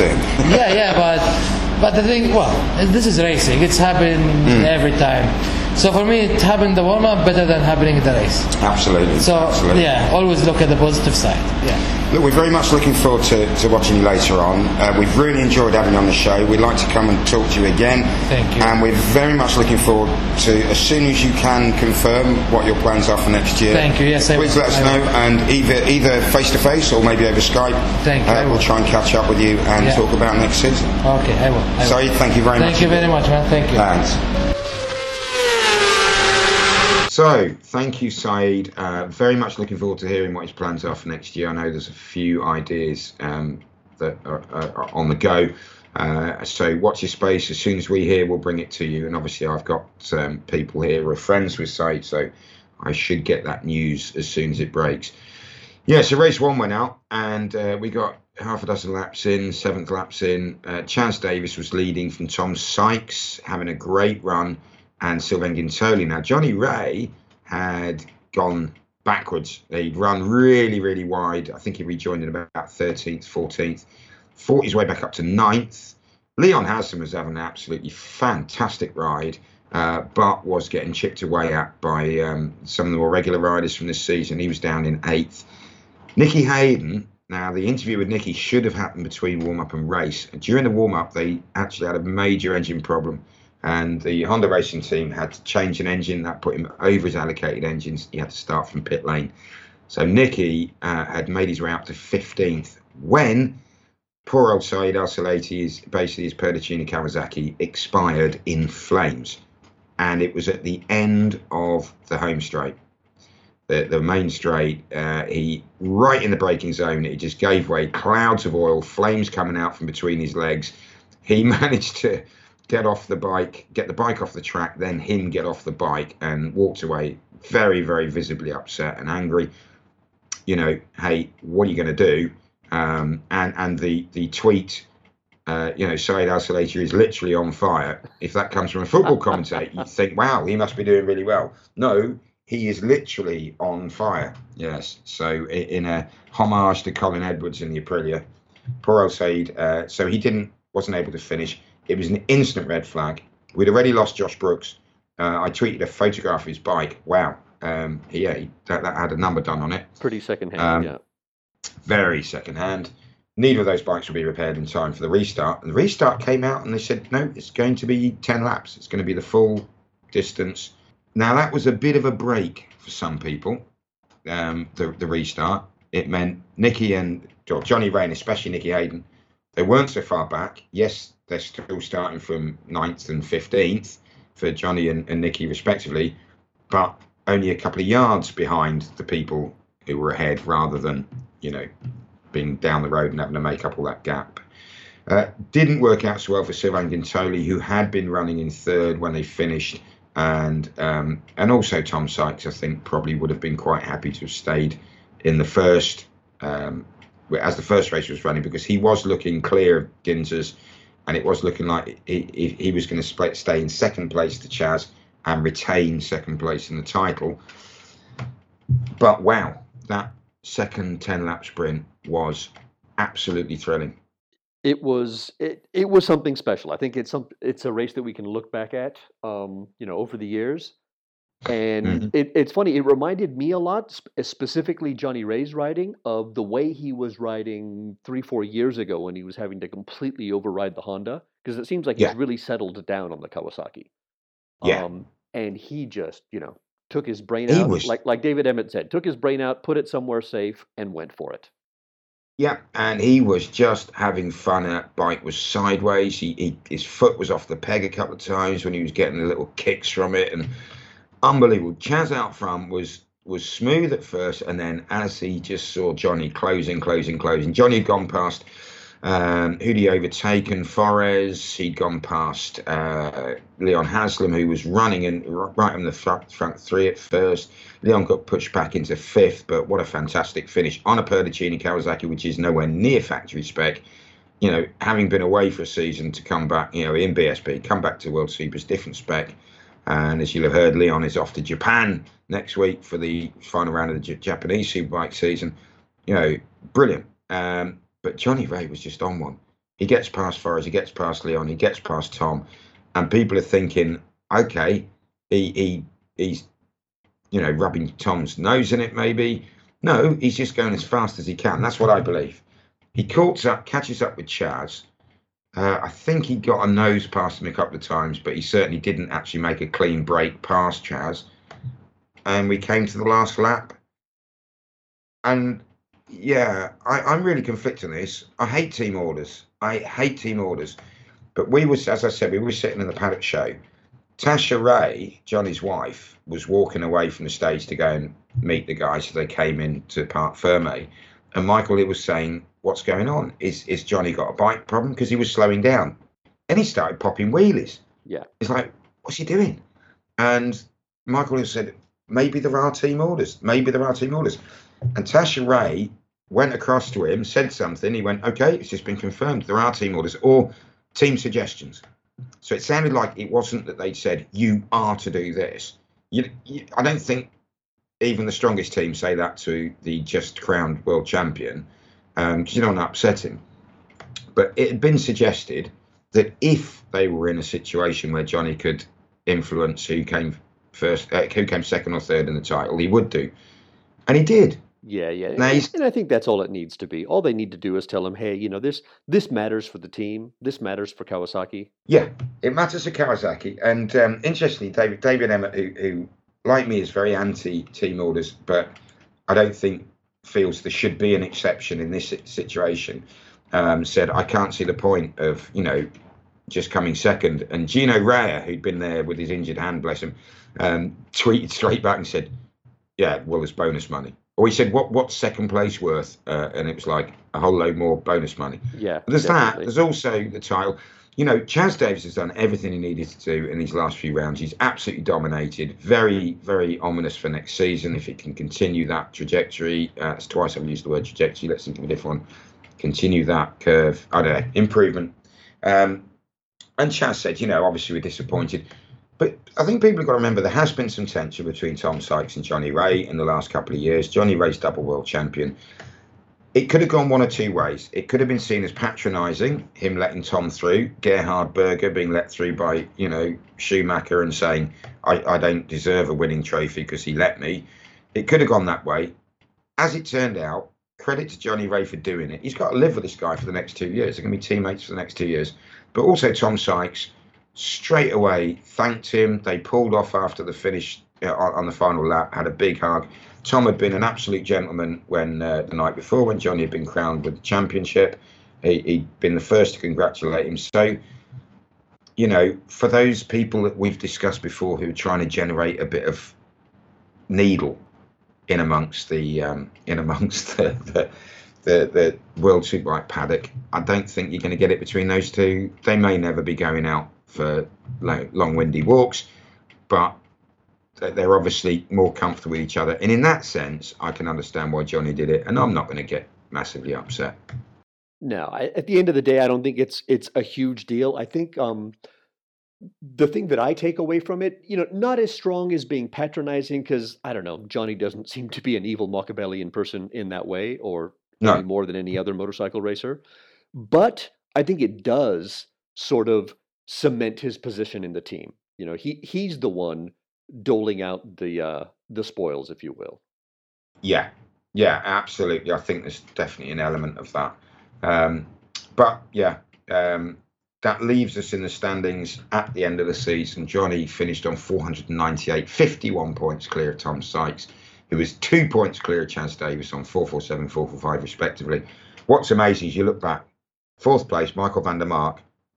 But the thing, this is racing. It's happening every time. So for me, it happened the warm-up better than happening in the race. Absolutely. So yeah, always look at the positive side. Yeah. Look, we're very much looking forward to watching you later on. We've really enjoyed having you on the show. We'd like to come and talk to you again. Thank you. And we're very much looking forward to, as soon as you can confirm what your plans are for next year. Thank you. Yes, please let us know, and either face-to-face or maybe over Skype. Thank you. We'll try and catch up with you and talk about next season. Okay, I will. Saeed, thank you very much. Thank you very much, man. Thank you. Thanks. So, thank you, Saeed. Very much looking forward to hearing what his plans are for next year. I know there's a few ideas that are on the go. So watch your space. As soon as we hear, we'll bring it to you. And obviously, I've got people here who are friends with Saeed, so I should get that news as soon as it breaks. Yeah, so race 1 went out, and we got half a dozen laps in, 7th laps in. Chaz Davis was leading from Tom Sykes, having a great run, and Sylvain Guintoli. Now, Johnny Ray had gone backwards. He'd run really, really wide. I think he rejoined in about 13th, 14th, fought his way back up to 9th. Leon Haslam was having an absolutely fantastic ride, but was getting chipped away at by some of the more regular riders from this season. He was down in 8th. Nicky Hayden, now the interview with Nicky should have happened between warm-up and race. And during the warm-up, they actually had a major engine problem. And the Honda Racing team had to change an engine. That put him over his allocated engines. He had to start from pit lane. So Nicky had made his way up to 15th when poor old Saeed Al-Salati, basically his Perticini Kawasaki, expired in flames. And it was at the end of the home straight. The main straight, he right in the braking zone, it just gave way, clouds of oil, flames coming out from between his legs. He managed to get off the bike, get the bike off the track, then him get off the bike, and walked away very, very visibly upset and angry. You know, hey, what are you going to do? And the tweet, Saeed Al-Salati is literally on fire. If that comes from a football commentator, you think, wow, he must be doing really well. No, he is literally on fire. Yes. So in a homage to Colin Edwards in the Aprilia, poor old Saeed. So he wasn't able to finish. It was an instant red flag. We'd already lost Josh Brooks. I tweeted a photograph of his bike. Wow. That had a number done on it. Pretty secondhand, yeah. Very secondhand. Neither of those bikes will be repaired in time for the restart. And the restart came out and they said, no, it's going to be 10 laps. It's going to be the full distance. Now, that was a bit of a break for some people, the restart. It meant Nicky and Johnny Ray, and especially Nicky Hayden, they weren't so far back. Yes, they're still starting from 9th and 15th for Johnny and Nicky respectively, but only a couple of yards behind the people who were ahead rather than, being down the road and having to make up all that gap. Didn't work out so well for Sylvain Guintoli, who had been running in 3rd when they finished, and also Tom Sykes, I think, probably would have been quite happy to have stayed in the first, as the first race was running, because he was looking clear of Ginzers, and it was looking like he was going to stay in 2nd place to Chaz and retain 2nd place in the title. But wow, that second 10-lap sprint was absolutely thrilling. It was something special. I think it's a race that we can look back at, over the years. And it's funny. It reminded me a lot, specifically Johnny Ray's riding, of the way he was riding 3-4 years ago when he was having to completely override the Honda, because it seems like he's really settled down on the Kawasaki. Yeah. And he just, took his brain out, like David Emmett said, took his brain out, put it somewhere safe, and went for it. Yeah, and he was just having fun. That bike was sideways. His foot was off the peg a couple of times when he was getting the little kicks from it, and unbelievable. Chaz out front was smooth at first, and then as he just saw Johnny closing, Johnny had gone past who'd he overtaken? Forres. He'd gone past Leon Haslam, who was running in right on the front 3 at first. Leon got pushed back into 5th, but what a fantastic finish on a Perticini Kawasaki, which is nowhere near factory spec. Having been away for a season to come back, in BSP, come back to World Supers, different spec. And as you'll have heard, Leon is off to Japan next week for the final round of the Japanese Superbike season. Brilliant. But Johnny Ray was just on one. He gets past Forres, he gets past Leon, he gets past Tom, and people are thinking, okay, he's rubbing Tom's nose in it maybe. No, he's just going as fast as he can. That's what I believe. He catches up with Chaz. I think he got a nose past him a couple of times, but he certainly didn't actually make a clean break past Chaz. And we came to the last lap. And yeah, I'm really conflicted on this. I hate team orders. But as I said, we were sitting in the paddock show. Tasha Ray, Johnny's wife, was walking away from the stage to go and meet the guys. So they came in to Parc Ferme. And Michael, he was saying, what's going on? Is Johnny got a bike problem? Because he was slowing down. And he started popping wheelies. Yeah. It's like, what's he doing? And Michael said, maybe there are team orders. And Tasha Ray went across to him, said something. He went, okay, it's just been confirmed. There are team orders or team suggestions. So it sounded like it wasn't that they'd said, you are to do this. I don't think even the strongest team say that to the just crowned world champion, because you don't want to upset him. But it had been suggested that if they were in a situation where Johnny could influence who came first, who came second or third in the title, he would do, and he did. Yeah. Now And I think that's all it needs to be. All they need to do is tell him, hey, this matters for the team. This matters for Kawasaki. Yeah, it matters for Kawasaki. And interestingly, David Emmett, who like me is very anti-team orders, but I don't think feels there should be an exception in this situation, said, I can't see the point of, just coming second. And Gino Rea, who'd been there with his injured hand, bless him, tweeted straight back and said, yeah, well, there's bonus money. Or he said, what's second place worth? And it was like a whole load more bonus money. Yeah. There's definitely. that. There's also the title. Chaz Davies has done everything he needed to do in these last few rounds. He's absolutely dominated. Very, very ominous for next season if it can continue that trajectory. It's twice I've used the word trajectory. Let's think of a different one. Continue that curve. I don't know. Improvement. And Chaz said, obviously we're disappointed. But I think people have got to remember there has been some tension between Tom Sykes and Johnny Rea in the last couple of years. Johnny Rea's double world champion. It could have gone one or two ways. It could have been seen as patronising, him letting Tom through, Gerhard Berger being let through by, Schumacher and saying, I don't deserve a winning trophy because he let me. It could have gone that way. As it turned out, credit to Johnny Rea for doing it. He's got to live with this guy for the next 2 years. They're going to be teammates for the next 2 years. But also Tom Sykes straight away thanked him. They pulled off after the finish on the final lap, had a big hug. Tom had been an absolute gentleman when the night before, when Johnny had been crowned with the championship. He'd been the first to congratulate him. So, for those people that we've discussed before who are trying to generate a bit of needle in amongst the World Superbike paddock, I don't think you're going to get it between those two. They may never be going out for long, windy walks, but they're obviously more comfortable with each other. And in that sense, I can understand why Johnny did it, and I'm not going to get massively upset. No, at the end of the day, I don't think it's a huge deal. I think the thing that I take away from it, not as strong as being patronizing, because, I don't know, Johnny doesn't seem to be an evil Machiavellian person in that way, or any more than any other motorcycle racer. But I think it does sort of cement his position in the team. He's the one doling out the spoils, if you will. Yeah, absolutely. I think there's definitely an element of that. But that leaves us in the standings at the end of the season. Johnny finished on 498, 51 points clear of Tom Sykes, who was 2 points clear of Chaz Davies on 447, 445 respectively. What's amazing is you look back, fourth place, Michael van der Mark,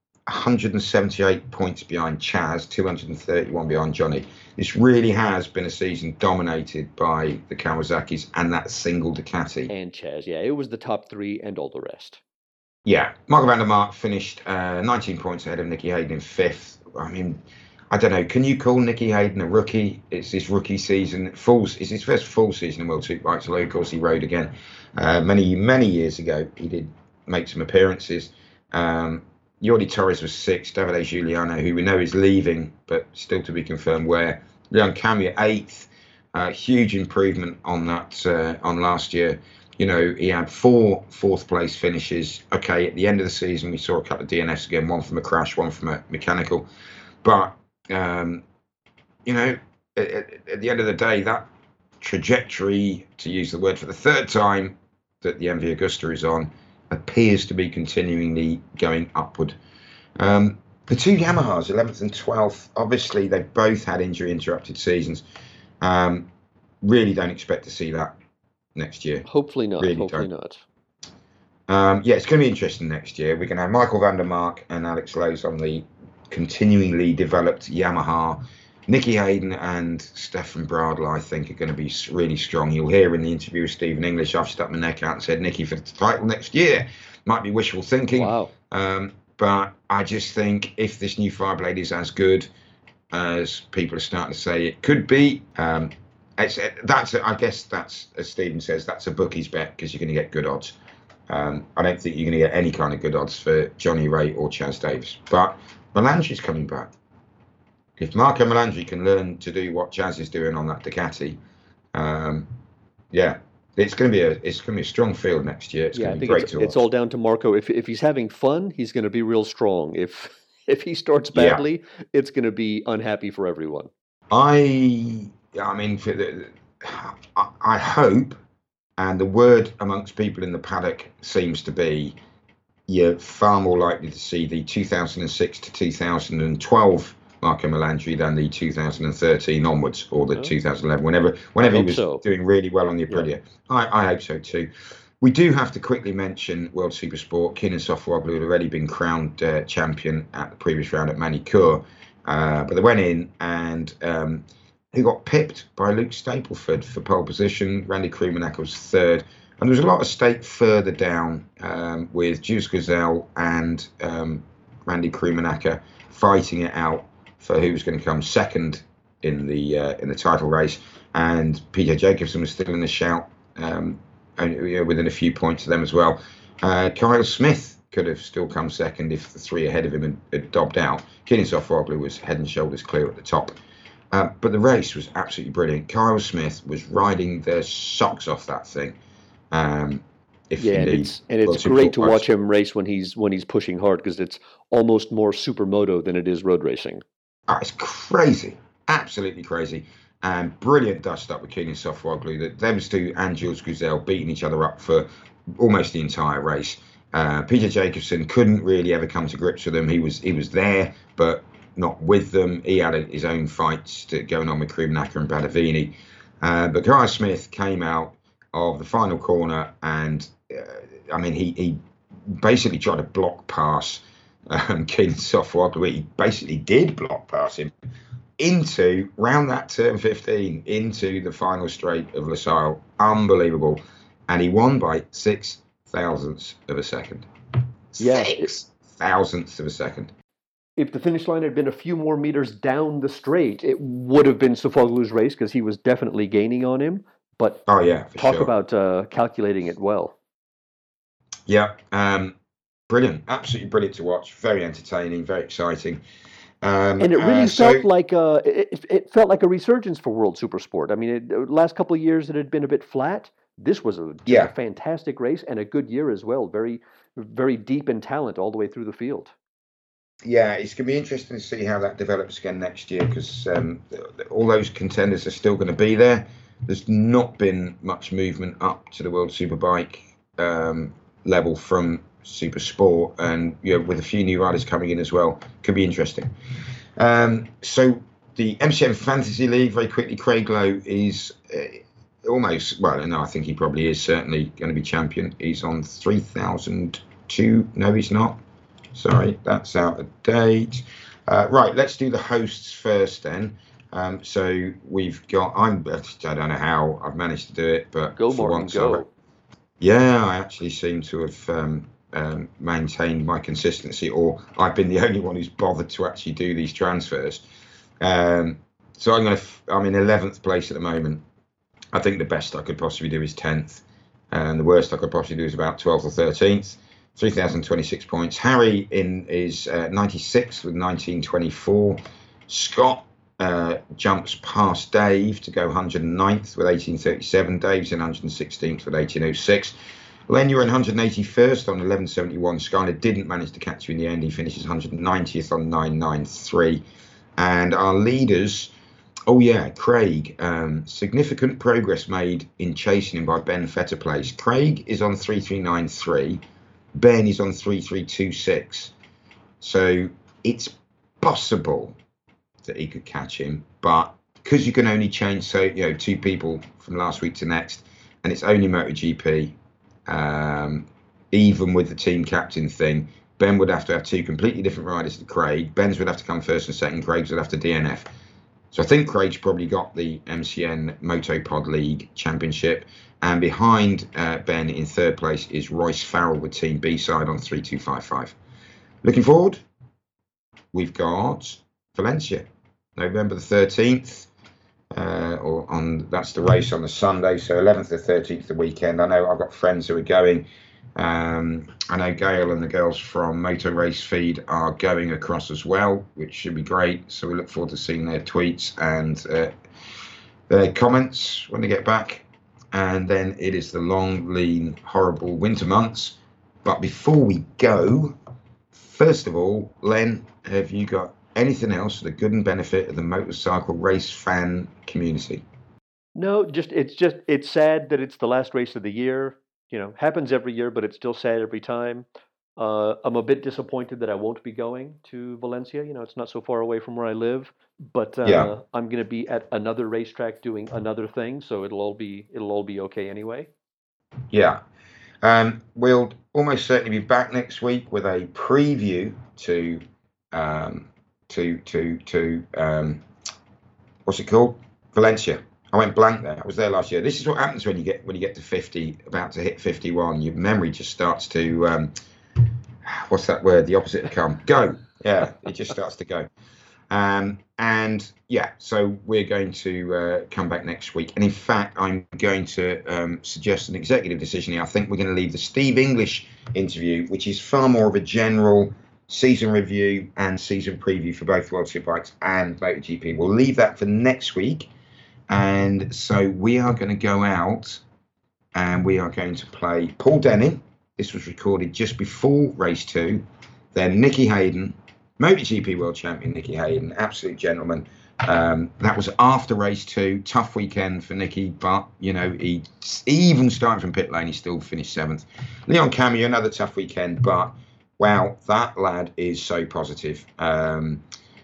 178 points behind Chaz, 231 behind Johnny. This really has been a season dominated by the Kawasaki's and that single Ducati. And Chaz, it was the top three and all the rest. Yeah, Michael van der Mark finished 19 points ahead of Nicky Hayden in fifth. I mean, I don't know, can you call Nicky Hayden a rookie? It's his rookie season. It's his first full season in World Superbikes, although of course he rode again many years ago. He did make some appearances. Jordi Torres was sixth, Davide Giuliano, who we know is leaving, but still to be confirmed where. Leon Camier eighth, huge improvement on that on last year. He had 4 fourth place finishes. Okay, at the end of the season, we saw a couple of DNFs again, one from a crash, one from a mechanical. But, at the end of the day, that trajectory, to use the word for the third time, that the MV Agusta is on, appears to be continually going upward. The two Yamahas, 11th and 12th, obviously they both had injury-interrupted seasons. Really don't expect to see that next year. Hopefully not. Really Hopefully don't. not. It's going to be interesting next year. We're going to have Michael van der Mark and Alex Lowe's on the continuingly developed Yamaha. Nicky Hayden and Stefan Bradl, I think, are going to be really strong. You'll hear in the interview with Stephen English, I've stuck my neck out and said Nicky for the title next year. Might be wishful thinking. Wow. But I just think if this new Fireblade is as good as people are starting to say it could be, I guess that's, as Stephen says, that's a bookie's bet because you're going to get good odds. I don't think you're going to get any kind of good odds for Johnny Rea or Chaz Davies. But Melandri's coming back. If Marco Melandri can learn to do what Chaz is doing on that Ducati, Yeah, it's going to be a strong field next year. It's Yeah, going I to be think great to watch. it's all down to Marco. If he's having fun, he's going to be real strong. If he starts Yeah. badly, it's going to be unhappy for everyone. I mean, I hope, and the word amongst people in the paddock seems to be, you're far more likely to see the 2006 to 2012 Marco Melandri than the 2013 onwards, or the 2011, whenever he was doing really well on the Aprilia. Yeah. I hope so too. We do have to quickly mention World Supersport. Kenan Sofuoglu had already been crowned champion at the previous round at Manicure, but they went in and he got pipped by Luke Stapleford for pole position. Randy Krummenacher was third. And there was a lot of stake further down with Jules Grisel and Randy Krummenacher fighting it out for who was going to come second in the title race. And PJ Jacobsen was still in the shout, within a few points of them as well. Kyle Smith could have still come second if the three ahead of him had dobbed out. Kenan Sofuoglu was head and shoulders clear at the top. But the race was absolutely brilliant. Kyle Smith was riding the socks off that thing. And it's great to watch him race when he's pushing hard, because it's almost more supermoto than it is road racing. Oh, it's crazy, absolutely crazy, and brilliant dust up with Kenan Sofuoglu. That them two and Jules Grisel beating each other up for almost the entire race. Peter Jacobsen couldn't really ever come to grips with them. He was there, but not with them. He had his own fights going on with Krummenacher and Badavini. But Kyle Smith came out of the final corner, and he basically tried to block pass Kenan Sofuoglu. He basically did block pass him into round that turn 15 into the final straight of Losail. Unbelievable, and he won by 6 thousandths of a second. Yeah, 6 thousandths of a second. If the finish line had been a few more meters down the straight, it would have been Sofuoglu's race, because he was definitely gaining on him. But talk about calculating it well. Yeah, brilliant, absolutely brilliant to watch. Very entertaining, very exciting. And it really felt like it felt like a resurgence for World Supersport. I mean, the last couple of years it had been a bit flat. This was a fantastic race, and a good year as well. Very, very deep in talent all the way through the field. Yeah, it's going to be interesting to see how that develops again next year, because all those contenders are still going to be there. There's not been much movement up to the World Superbike level from Supersport, and with a few new riders coming in as well, could be interesting. So the MCM Fantasy League, very quickly, Craig Lowe is almost, I think he probably is certainly going to be champion. He's on 3,002. No, he's not. Sorry, that's out of date. Right, let's do the hosts first then. So we've got, I don't know how I've managed to do it, but go Martin, go. I actually seem to have maintained my consistency, or I've been the only one who's bothered to actually do these transfers. So I'm in 11th place at the moment. I think the best I could possibly do is 10th, and the worst I could possibly do is about 12th or 13th. 3,026 points. Harry is 96th with 1924. Scott jumps past Dave to go 109th with 1837. Dave's in 116th with 1806. Len, you're in 181st on 1171. Skyler didn't manage to catch you in the end. He finishes 190th on 993. And our leaders, Craig, significant progress made in chasing him by Ben Fetterplace. Craig is on 3393. Ben is on 3326. So it's possible that he could catch him, but because you can only change two people from last week to next, and it's only MotoGP, even with the team captain thing, Ben would have to have two completely different riders to Craig. Ben's would have to come first and second. Craig's would have to DNF. So I think Craig's probably got the MCN Motopod League Championship. And behind Ben in third place is Royce Farrell with Team B-Side on 3255. Looking forward, we've got Valencia, November the 13th. That's the race on the Sunday, so 11th to 13th the weekend. I know I've got friends who are going. I know Gail and the girls from Motor Race Feed are going across as well, which should be great. So we look forward to seeing their tweets and comments when they get back. And then it is the long, lean, horrible winter months. But before we go, first of all, Len, have you got anything else for the good and benefit of the motorcycle race fan community? No, it's sad that it's the last race of the year. Happens every year, but it's still sad every time. I'm a bit disappointed that I won't be going to Valencia. It's not so far away from where I live, but I'm going to be at another racetrack doing another thing, so it'll all be okay anyway. Yeah, we'll almost certainly be back next week with a preview to what's it called? Valencia. I went blank there. I was there last year. This is what happens when you get to 50, about to hit 51. Your memory just starts to what's that word? The opposite of come. Go. Yeah, it just starts to go. And yeah, so we're going to come back next week. And in fact, I'm going to suggest an executive decision here. I think we're going to leave the Steve English interview, which is far more of a general season review and season preview for both World Superbikes and MotoGP. We'll leave that for next week. And so we are going to go out and we are going to play Paul Denning. This was recorded just before race 2. Then Nicky Hayden, MotoGP world champion Nicky Hayden, absolute gentleman. That was after race 2. Tough weekend for Nicky, but he even starting from pit lane, he still finished 7th. Leon Camieux, another tough weekend, but wow, that lad is so positive. I'd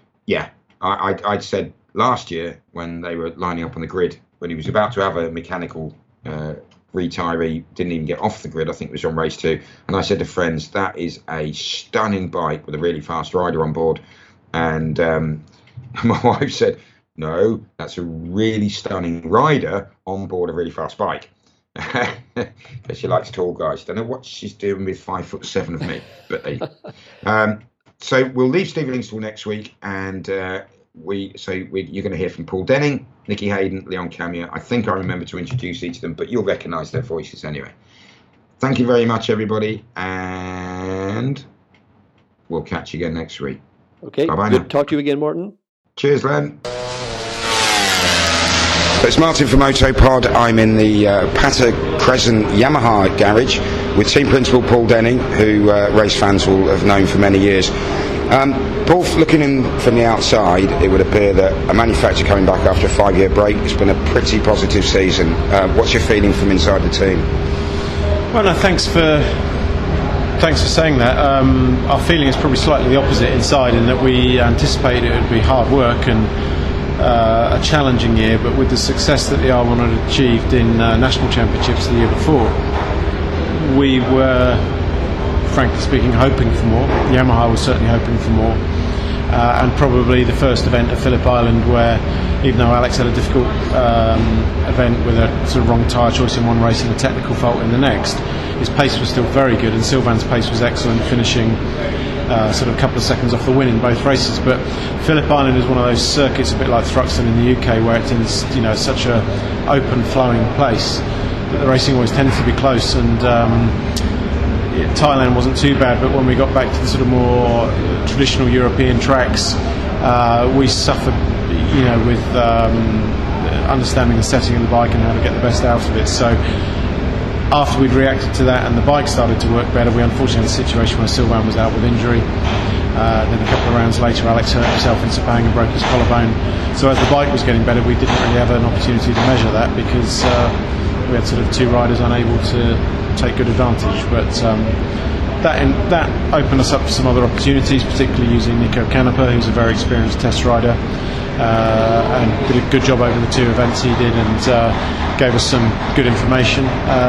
said last year when they were lining up on the grid, when he was about to have a mechanical retiree, didn't even get off the grid, I think it was on race 2, and I said to friends, that is a stunning bike with a really fast rider on board. And my wife said, no, that's a really stunning rider on board a really fast bike. Because she likes tall guys. Don't know what she's doing with 5'7" of me, but so we'll leave Steve Linksell next week, and you're going to hear from Paul Denning, Nicky Hayden, Leon Camieux. I think I remember to introduce each of them, but you'll recognise their voices anyway. Thank you very much, everybody, and we'll catch you again next week. Okay, bye-bye good now. to talk to you again, Martin. Cheers, Len. It's Martin from Motopod. I'm in the Pater Crescent Yamaha garage with team principal Paul Denning, who race fans will have known for many years. Paul, looking in from the outside, it would appear that a manufacturer coming back after a 5-year break, it's been a pretty positive season. What's your feeling from inside the team? Well, no, thanks for saying that. Our feeling is probably slightly the opposite inside, in that we anticipated it would be hard work and a challenging year, but with the success that the R1 had achieved in national championships the year before, we were, frankly speaking, hoping for more. Yamaha was certainly hoping for more, and probably the first event at Phillip Island, where even though Alex had a difficult event with a sort of wrong tyre choice in one race and a technical fault in the next, his pace was still very good, and Sylvain's pace was excellent, finishing sort of a couple of seconds off the win in both races. But Phillip Island is one of those circuits, a bit like Thruxton in the UK, where it's in such a open flowing place that the racing always tends to be close. And Thailand wasn't too bad, but when we got back to the sort of more traditional European tracks, we suffered with understanding the setting of the bike and how to get the best out of it. So after we'd reacted to that and the bike started to work better, we unfortunately had a situation where Sylvain was out with injury. Then a couple of rounds later, Alex hurt himself in Sepang and broke his collarbone. So as the bike was getting better, we didn't really have an opportunity to measure that, because we had sort of 2 riders unable to take good advantage. But that opened us up for some other opportunities, particularly using Nico Canepa, who's a very experienced test rider, and did a good job over the 2 events he did, and gave us some good information.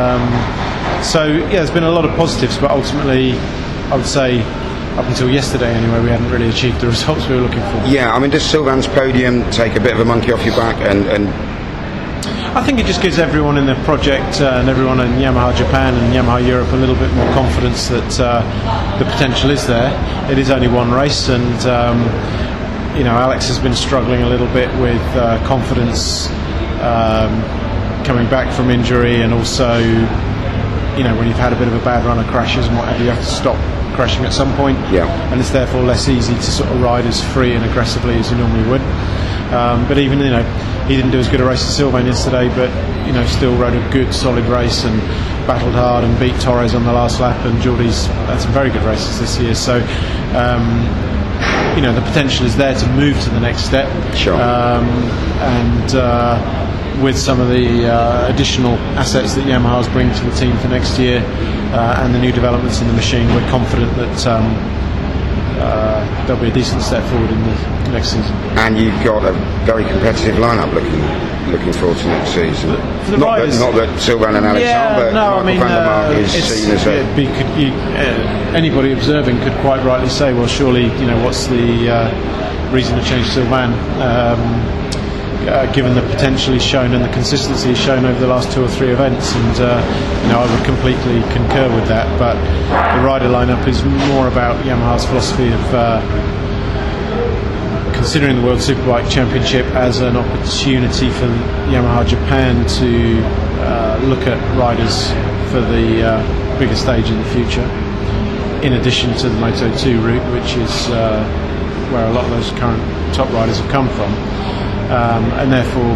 So yeah, there's been a lot of positives, but ultimately I would say up until yesterday anyway, we hadn't really achieved the results we were looking for. Yeah, I mean, does Sylvain's podium take a bit of a monkey off your back? And I think it just gives everyone in the project and everyone in Yamaha Japan and Yamaha Europe a little bit more confidence that the potential is there. It is only one race, and Alex has been struggling a little bit with confidence coming back from injury, and also when you've had a bit of a bad run of crashes and whatever, you have to stop crashing at some point, and it's therefore less easy to sort of ride as free and aggressively as you normally would. But even he didn't do as good a race as Sylvain yesterday, but still rode a good, solid race and battled hard and beat Torres on the last lap. And Geordie's had some very good races this year, so the potential is there to move to the next step. Sure. With some of the additional assets that Yamaha's bring to the team for next year and the new developments in the machine, we're confident that there'll be a decent step forward in the next season. And you've got a very competitive lineup looking forward to next season. Not that Sylvain and Alex are, but Michael van der Mark is seen as anybody observing could quite rightly say, well, surely, what's the reason to change Sylvain? Given the potential he's shown and the consistency he's shown over the last 2 or 3 events, and I would completely concur with that. But the rider lineup is more about Yamaha's philosophy of considering the World Superbike Championship as an opportunity for Yamaha Japan to look at riders for the bigger stage in the future, in addition to the Moto2 route, which is where a lot of those current top riders have come from. And therefore,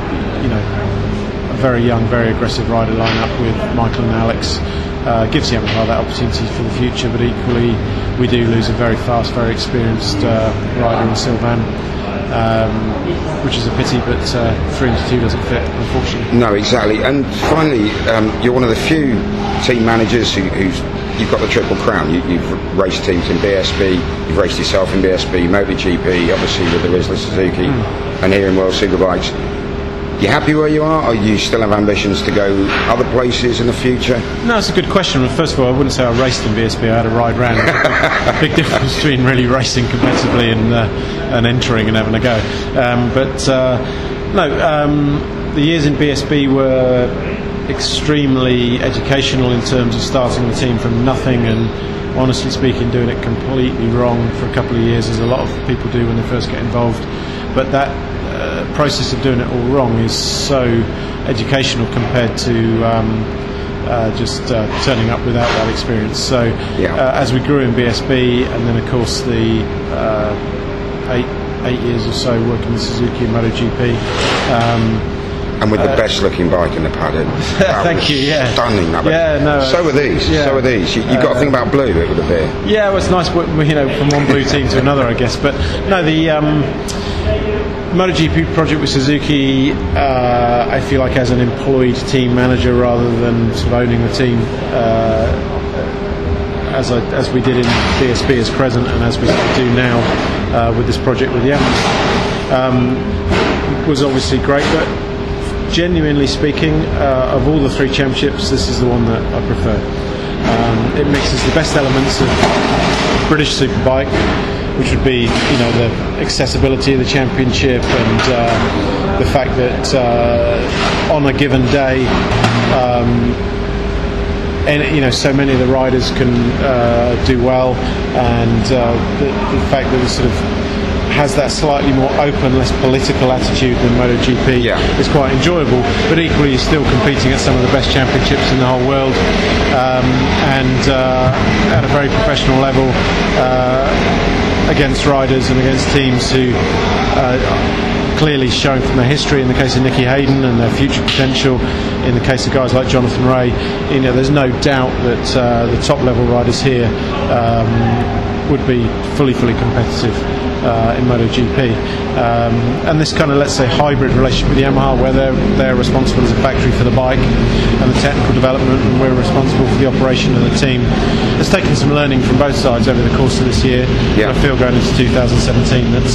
a very young, very aggressive rider lineup with Michael and Alex gives Yamaha that opportunity for the future. But equally, we do lose a very fast, very experienced rider in Sylvain, which is a pity. But 3 into 2 doesn't fit, unfortunately. No, exactly. And finally, you're one of the few team managers who's you've got the triple crown. You've raced teams in BSB, you've raced yourself in BSB, MotoGP, obviously with the Rizla Suzuki, and here in World Superbikes. You happy where you are, or you still have ambitions to go other places in the future? No, it's a good question. First of all, I wouldn't say I raced in BSB. I had a ride round. There's a big difference between really racing competitively and entering and having a go. The years in BSB were extremely educational in terms of starting the team from nothing and, honestly speaking, doing it completely wrong for a couple of years, as a lot of people do when they first get involved. But that process of doing it all wrong is so educational compared to just turning up without that experience. So as we grew in BSB, and then of course the 8 years or so working with Suzuki and MotoGP, and with the best looking bike in the paddock. Thank you. Yeah, stunning. So are these. Yeah. So are these. You've got to think about blue. It would appear. Yeah, well, it's nice, from one blue team to another, I guess. But no, the MotoGP project with Suzuki, I feel like as an employed team manager rather than sort of owning the team, as we did in BSB as Crescent, and as we do now with this project with Yamaha, was obviously great. But genuinely speaking, of all the 3 championships, this is the one that I prefer. It mixes the best elements of British Superbike, which would be, the accessibility of the championship and the fact that on a given day, so many of the riders can do well, and the fact that it sort of has that slightly more open, less political attitude than MotoGP is quite enjoyable. But equally, you're still competing at some of the best championships in the whole world, and at a very professional level, against riders and against teams who clearly shown from their history, in the case of Nicky Hayden, and their future potential in the case of guys like Jonathan Rea. There's no doubt that the top level riders here would be fully competitive in MotoGP, and this kind of, let's say, hybrid relationship with Yamaha, where they're responsible as a factory for the bike and the technical development, and we're responsible for the operation of the team. It's taken some learning from both sides over the course of this year. I feel going into 2017 that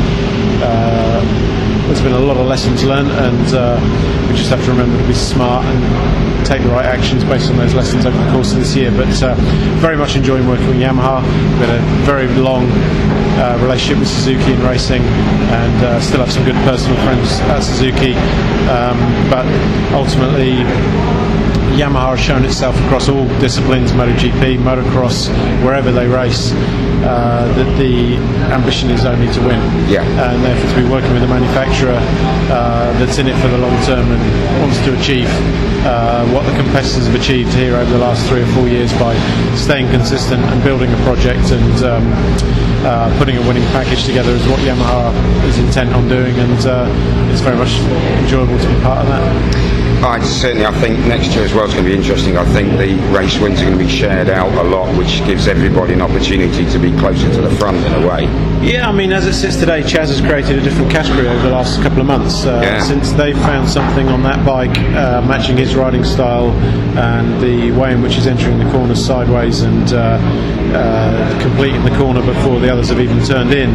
there's been a lot of lessons learned, and we just have to remember to be smart and take the right actions based on those lessons over the course of this year. But very much enjoying working with Yamaha. We've had a very long relationship with Suzuki in racing, and still have some good personal friends at Suzuki, but ultimately Yamaha has shown itself across all disciplines, MotoGP, motocross, wherever they race, that the ambition is only to win, and therefore to be working with a manufacturer that's in it for the long term and wants to achieve what the competitors have achieved here over the last 3 or 4 years by staying consistent and building a project and putting a winning package together is what Yamaha is intent on doing, and it's very much enjoyable to be part of that. I think next year as well is going to be interesting. I think the race wins are going to be shared out a lot, which gives everybody an opportunity to be closer to the front in a way. Yeah, I mean, as it sits today, Chaz has created a different category over the last couple of months since they found something on that bike matching his riding style and the way in which he's entering the corners sideways and completing the corner before the others have even turned in.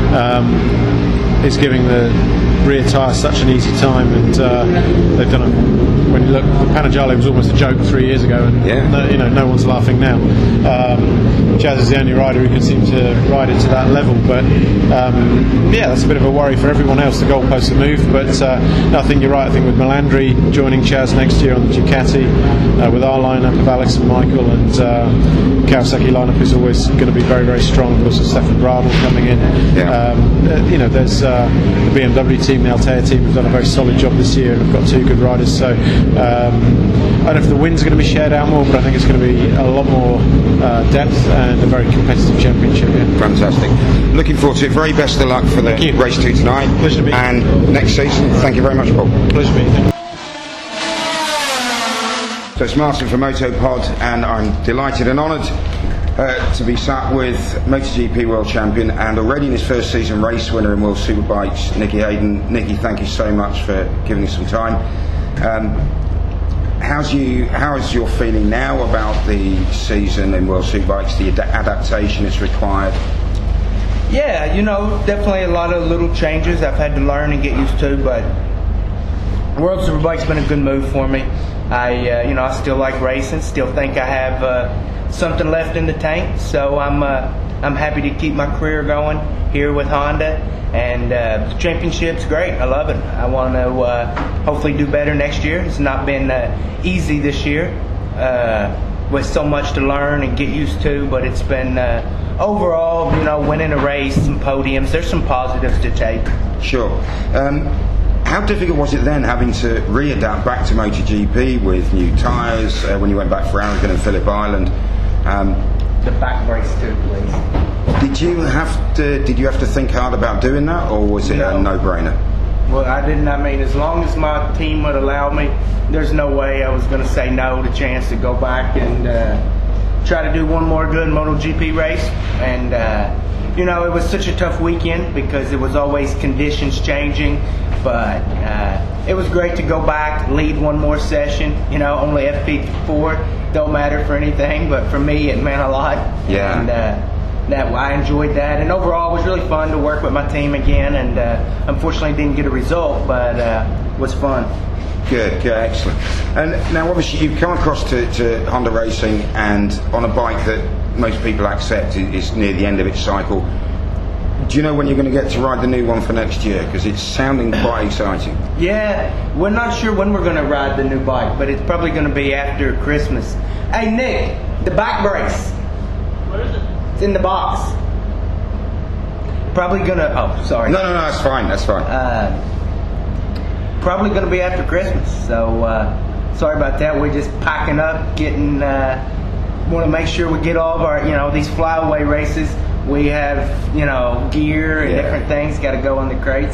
Is giving the rear tyre such an easy time, and they've done it. When you look, Panigale was almost a joke 3 years ago, and no one's laughing now. Chaz is the only rider who can seem to ride it to that level, but that's a bit of a worry for everyone else. The goalposts have moved, but I think you're right. I think with Melandri joining Chaz next year on the Ducati, with our lineup of Alex and Michael, and Kawasaki lineup is always going to be very, very strong. Of course, with Stefan Bradl coming in. There's the BMW team, the Altea team, have done a very solid job this year and have got 2 good riders. So I don't know if the wins are going to be shared out more, but I think it's going to be a lot more depth and a very competitive championship. Yeah. Fantastic. Looking forward to it. Very best of luck for the race 2 tonight. Pleasure to be here. And next season. Thank you very much, Paul. Pleasure to be here. So it's Martin from Motopod, and I'm delighted and honoured to be sat with MotoGP World Champion and already in his first season race winner in World Superbikes, Nicky Hayden. Nicky, thank you so much for giving us some time. How is your feeling now about the season in World Superbikes, the adaptation it's required? Yeah, definitely a lot of little changes I've had to learn and get used to, but World Superbike's been a good move for me. I still like racing, still think I have something left in the tank, so I'm happy to keep my career going here with Honda, and the championship's great. I love it. I want to hopefully do better next year. It's not been easy this year with so much to learn and get used to, but it's been overall, winning a race, some podiums. There's some positives to take. Sure. How difficult was it then having to readapt back to MotoGP with new tyres when you went back for Aragon and Phillip Island? The back brace too, please. Did you have to think hard about doing that, or was it a no-brainer? Well, I didn't. I mean, as long as my team would allow me, there's no way I was going to say no to chance to go back and try to do one more good MotoGP race. And it was such a tough weekend because it was always conditions changing. But it was great to go back, lead one more session. Only FP4 don't matter for anything, but for me it meant a lot. Yeah. And I enjoyed that, and overall it was really fun to work with my team again. And unfortunately didn't get a result, but it was fun. Good, excellent. And now obviously you've come across to Honda Racing, and on a bike that most people accept is near the end of its cycle. Do you know when you're going to get to ride the new one for next year? Because it's sounding quite exciting. Yeah, we're not sure when we're going to ride the new bike, but it's probably going to be after Christmas. Hey, Nick, the back brace. What is it? It's in the box. Probably going to... Oh, sorry. No, that's fine. Probably going to be after Christmas. So, sorry about that. We're just packing up, getting... want to make sure we get all of our, these flyaway races. We have, gear and different things got to go in the crates.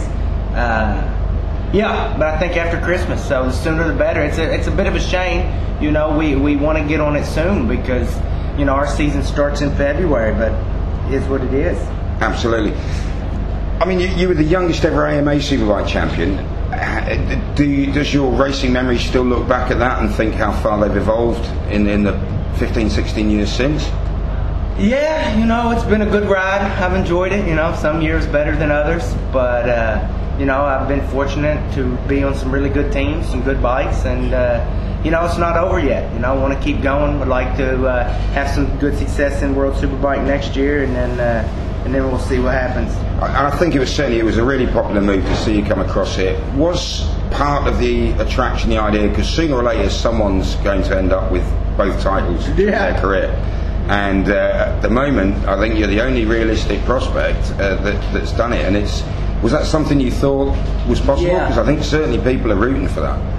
But I think after Christmas, so the sooner the better. It's a bit of a shame, we want to get on it soon because, our season starts in February, but it is what it is. Absolutely. I mean, you were the youngest ever AMA Superbike champion. Does your racing memory still look back at that and think how far they've evolved in the 15, 16 years since? Yeah, it's been a good ride. I've enjoyed it. Some years better than others, but I've been fortunate to be on some really good teams, some good bikes, and it's not over yet. I want to keep going. Would like to have some good success in World Superbike next year, and then we'll see what happens. I think it was a really popular move to see you come across here. Was part of the attraction the idea, because sooner or later someone's going to end up with both titles in their career. And at the moment, I think you're the only realistic prospect that's done it. And was that something you thought was possible? Because I think certainly people are rooting for that.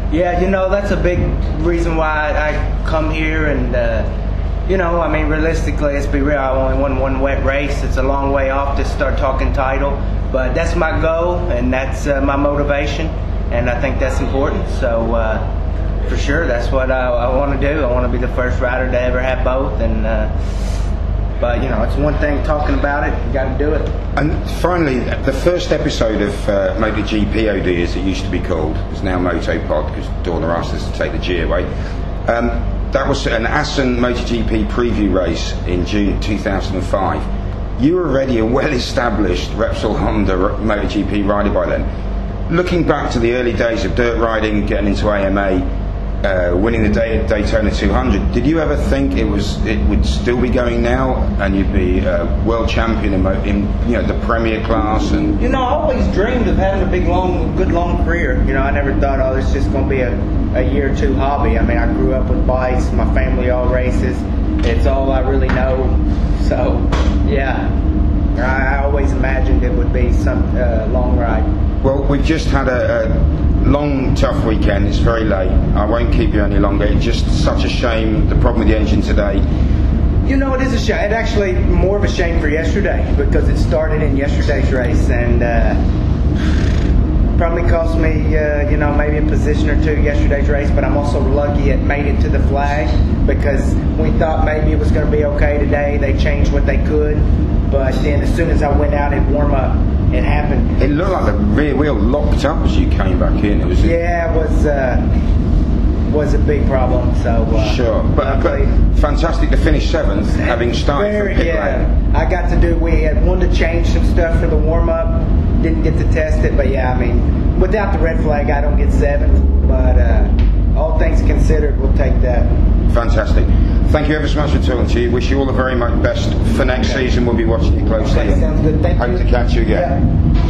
Yeah, that's a big reason why I come here, and I mean, realistically, let's be real, I only won one wet race. It's a long way off to start talking title, but that's my goal, and that's my motivation, and I think that's important. So for sure, that's what I want to do. I want to be the first rider to ever have both, and but it's one thing talking about it, you got to do it. And finally, the first episode of MotoGP OD, as it used to be called, is now MotoPod, because Dorna asked us to take the G away. That was an Assen MotoGP preview race in June 2005. You were already a well-established Repsol Honda MotoGP rider by then. Looking back to the early days of dirt riding, getting into AMA, winning the Daytona 200, did you ever think it would still be going now, and you'd be a world champion in the Premier class? And I always dreamed of having a good long career. I never thought, it's just going to be a year or two hobby. I mean, I grew up with bikes. My family all races. It's all I really know. So, yeah, I always imagined it would be some long ride. Well, we've just had a long, tough weekend. It's very late. I won't keep you any longer. It's just such a shame, the problem with the engine today. It is a shame. It's actually more of a shame for yesterday, because it started in yesterday's race, and probably cost me, maybe a position or two yesterday's race, but I'm also lucky it made it to the flag, because we thought maybe it was going to be okay today. They changed what they could, but then as soon as I went out in warm-up, it happened. It looked like the rear wheel locked up as you came back in. It was a big problem. So sure, but fantastic to finish 7th, having started from pit lane. I got to do. We had wanted to change some stuff for the warm up. Didn't get to test it, but I mean, without the red flag, I don't get 7th. But all things considered, we'll take that. Fantastic. Thank you ever so much for talking to you. Wish you all the very much best for next season. We'll be watching you closely. Okay, sounds good. Thank you. Hope to catch you again. Yeah.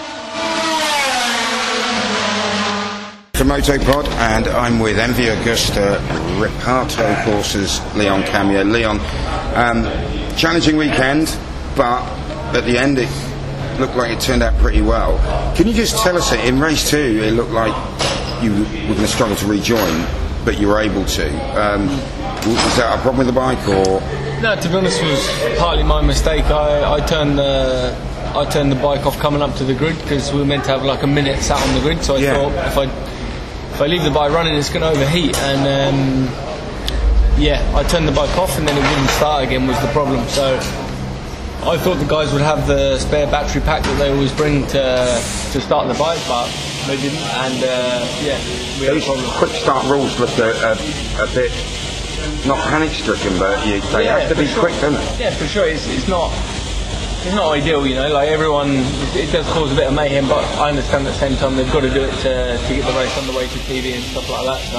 For MotoPod, and I'm with MV Agusta Reparto Courses Leon Camier. Leon, challenging weekend, but at the end it looked like it turned out pretty well. Can you just tell us, in race 2 it looked like you were going to struggle to rejoin, but you were able to. Was that a problem with the bike, or? No, to be honest, it was partly my mistake. I turned the bike off coming up to the grid, because we were meant to have like a minute sat on the grid, so I thought if I leave the bike running, it's going to overheat, and I turned the bike off, and then it wouldn't start again was the problem. So I thought the guys would have the spare battery pack that they always bring to start the bike, but they didn't, and we had a problem. Quick start rules look a bit not panic-stricken, but they have to be quick, don't they? Yeah, for sure. It's not ideal, like everyone, it does cause a bit of mayhem, but I understand at the same time they've got to do it to get the race on the way to TV and stuff like that.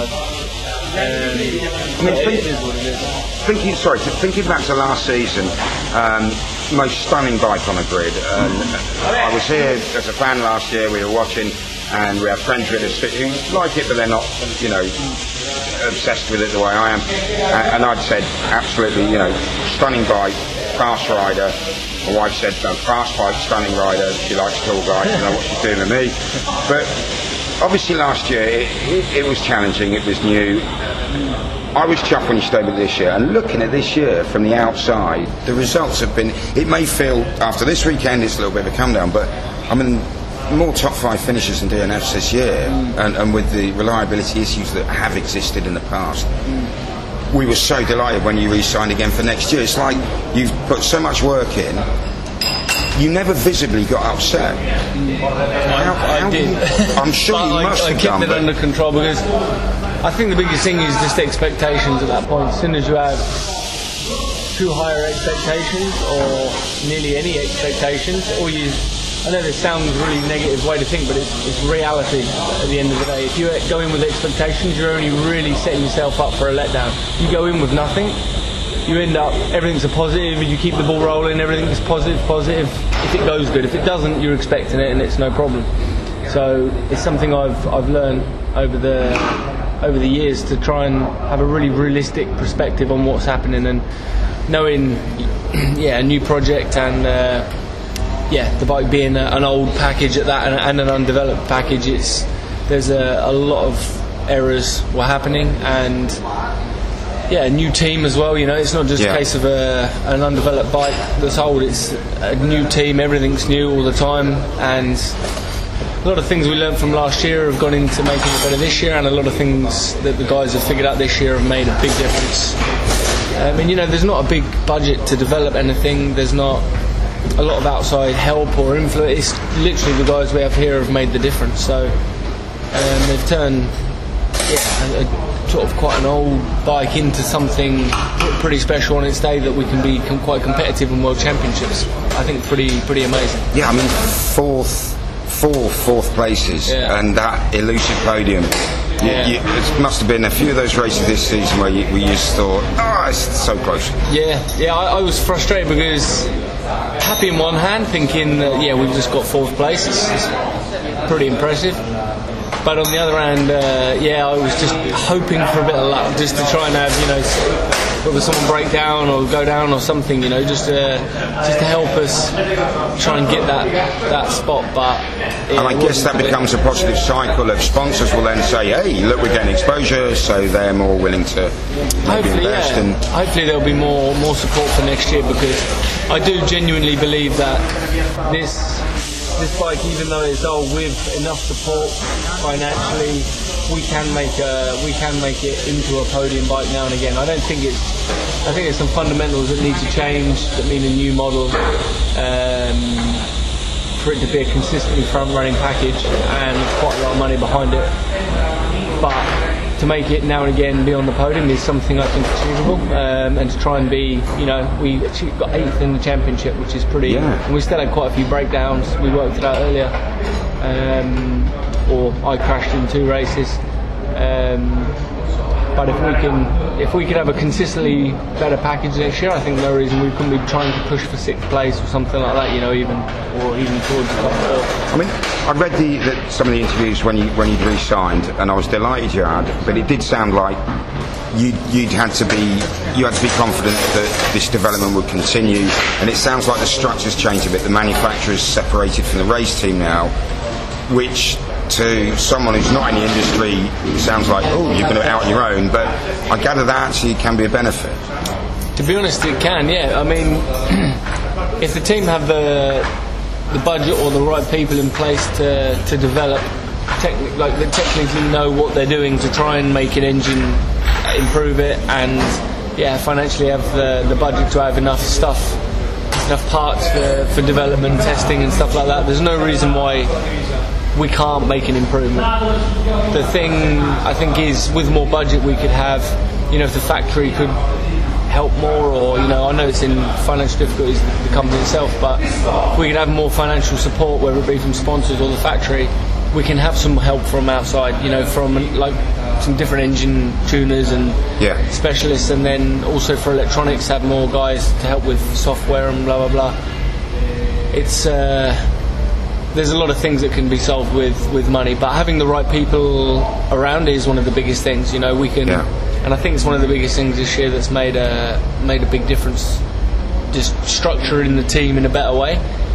So, it is what it is. Thinking back to last season, most stunning bike on a grid. I was here as a fan last year. We were watching, and we have friends with us who like it, but they're not, obsessed with it the way I am. And I'd said, absolutely, stunning bike, fast rider. My wife said, fast bike, stunning rider. She likes tall guys. I know what she's doing with me. But obviously last year it was challenging. It was new. I was chuffed when you stayed with this year. And looking at this year from the outside, the results have been. It may feel after this weekend it's a little bit of a come down, but I mean, more top 5 finishes than DNFs this year, and with the reliability issues that have existed in the past. We were so delighted when you re-signed again for next year. It's like you've put so much work in, you never visibly got upset. I did. I'm sure you must have done. I kept it under control, because I think the biggest thing is just expectations at that point. As soon as you have too higher expectations, or nearly any expectations, or I know this sounds a really negative way to think, but it's reality at the end of the day. If you go in with expectations, you're only really setting yourself up for a letdown. You go in with nothing, you end up, everything's a positive, you keep the ball rolling, everything's positive, if it goes good. If it doesn't, you're expecting it, and it's no problem. So it's something I've learned over the years, to try and have a really realistic perspective on what's happening, and knowing, a new project, and the bike being an old package at that, and an undeveloped package, there's a lot of errors were happening, and a new team as well. It's not just a case of an undeveloped bike that's old. It's a new team. Everything's new all the time, and a lot of things we learned from last year have gone into making it better this year, and a lot of things that the guys have figured out this year have made a big difference. There's not a big budget to develop anything. There's not a lot of outside help or influence. It's literally the guys we have here have made the difference. So they've turned sort of quite an old bike into something pretty special on its day that we can be quite competitive in World Championships. I think pretty amazing. Yeah, I mean, fourth places, and that elusive podium. It must have been a few of those races this season where you just thought, it's so close. I was frustrated because happy in one hand, thinking that we've just got fourth place. It's pretty impressive. But on the other hand, I was just hoping for a bit of luck, just to try and have, whether someone break down or go down or something, just to help us try and get that spot. And I guess that becomes a positive cycle of sponsors will then say, hey, look, we're getting exposure, so they're more willing to invest. And hopefully there'll be more support for next year, because I do genuinely believe that this bike, even though it's old, with enough support financially, we can make it into a podium bike now and again. I think there's some fundamentals that need to change, that mean a new model, for it to be a consistently front-running package, and quite a lot of money behind it. But to make it now and again be on the podium is something I think achievable, and to try and be, we actually got 8th in the championship, which is pretty, and we still had quite a few breakdowns. We worked it out earlier, or I crashed in 2 races, but if we could have a consistently better package next year, I think no reason we couldn't be trying to push for 6th place or something like that, even towards the top 4. I mean, I read some of the interviews when you'd re-signed, and I was delighted you had, but it did sound like you had to be confident that this development would continue, and it sounds like the structure's changed a bit. The manufacturer's separated from the race team now, which to someone who's not in the industry sounds like, you're going to out on your own, but I gather that actually can be a benefit. To be honest, it can, I mean, if the team have the budget or the right people in place to develop, they technically know what they're doing to try and make an engine, improve it, and financially have the budget to have enough parts for development, testing and stuff like that, there's no reason why we can't make an improvement. The thing I think is, with more budget we could have, if the factory could help more, or I know it's in financial difficulties, the company itself, but if we could have more financial support, whether it be from sponsors or the factory, we can have some help from outside, from like some different engine tuners and specialists, and then also for electronics have more guys to help with software and blah blah blah. It's there's a lot of things that can be solved with money, but having the right people around is one of the biggest things. We can, and I think it's one of the biggest things this year that's made a big difference. Just structuring the team in a better way.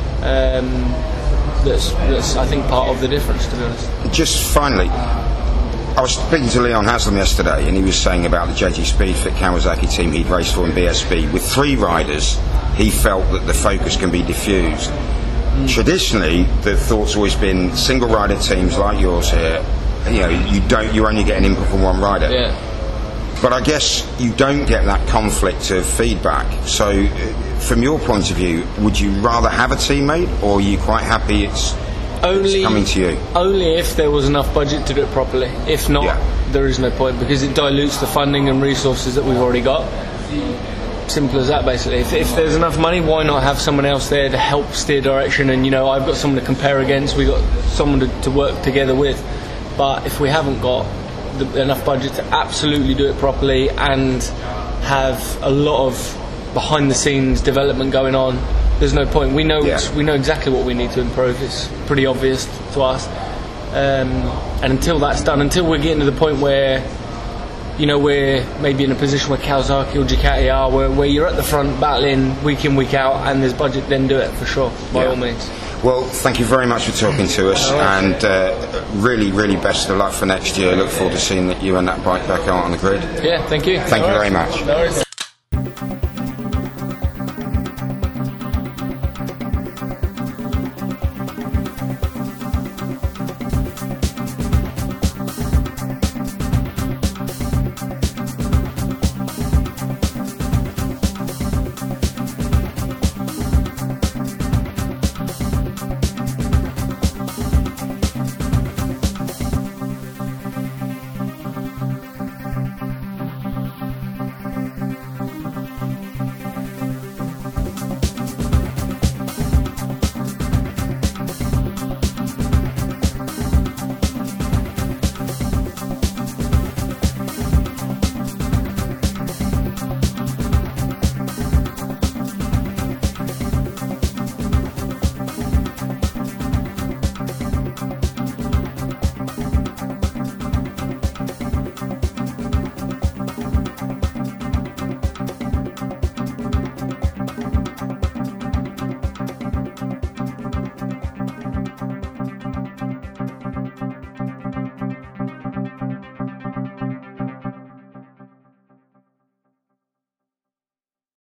That's I think part of the difference, to be honest. Just finally, I was speaking to Leon Haslam yesterday, and he was saying about the JG Speedfit Kawasaki team he'd raced for in BSB. With 3 riders, he felt that the focus can be diffused. Traditionally, the thought's always been single rider teams like yours here. You only get an input from one rider. But I guess you don't get that conflict of feedback. So, from your point of view, would you rather have a teammate, or are you quite happy it's coming to you? Only if there was enough budget to do it properly. If not, there is no point, because it dilutes the funding and resources that we've already got. Simple as that, basically. If there's enough money, why not have someone else there to help steer direction? And I've got someone to compare against, we've got someone to work together with. But if we haven't got enough budget to absolutely do it properly and have a lot of behind the scenes development going on, there's no point. We know exactly what we need to improve. It's pretty obvious to us, and until that's done, until we're getting to the point where we're maybe in a position where Kawasaki or Ducati are, where you're at the front battling week in, week out, and there's budget, then do it for sure, by all means. Well, thank you very much for talking to us, and really, really best of luck for next year. Look forward to seeing you and that bike back out on the grid. Yeah, thank you. Thank you very much. No worries.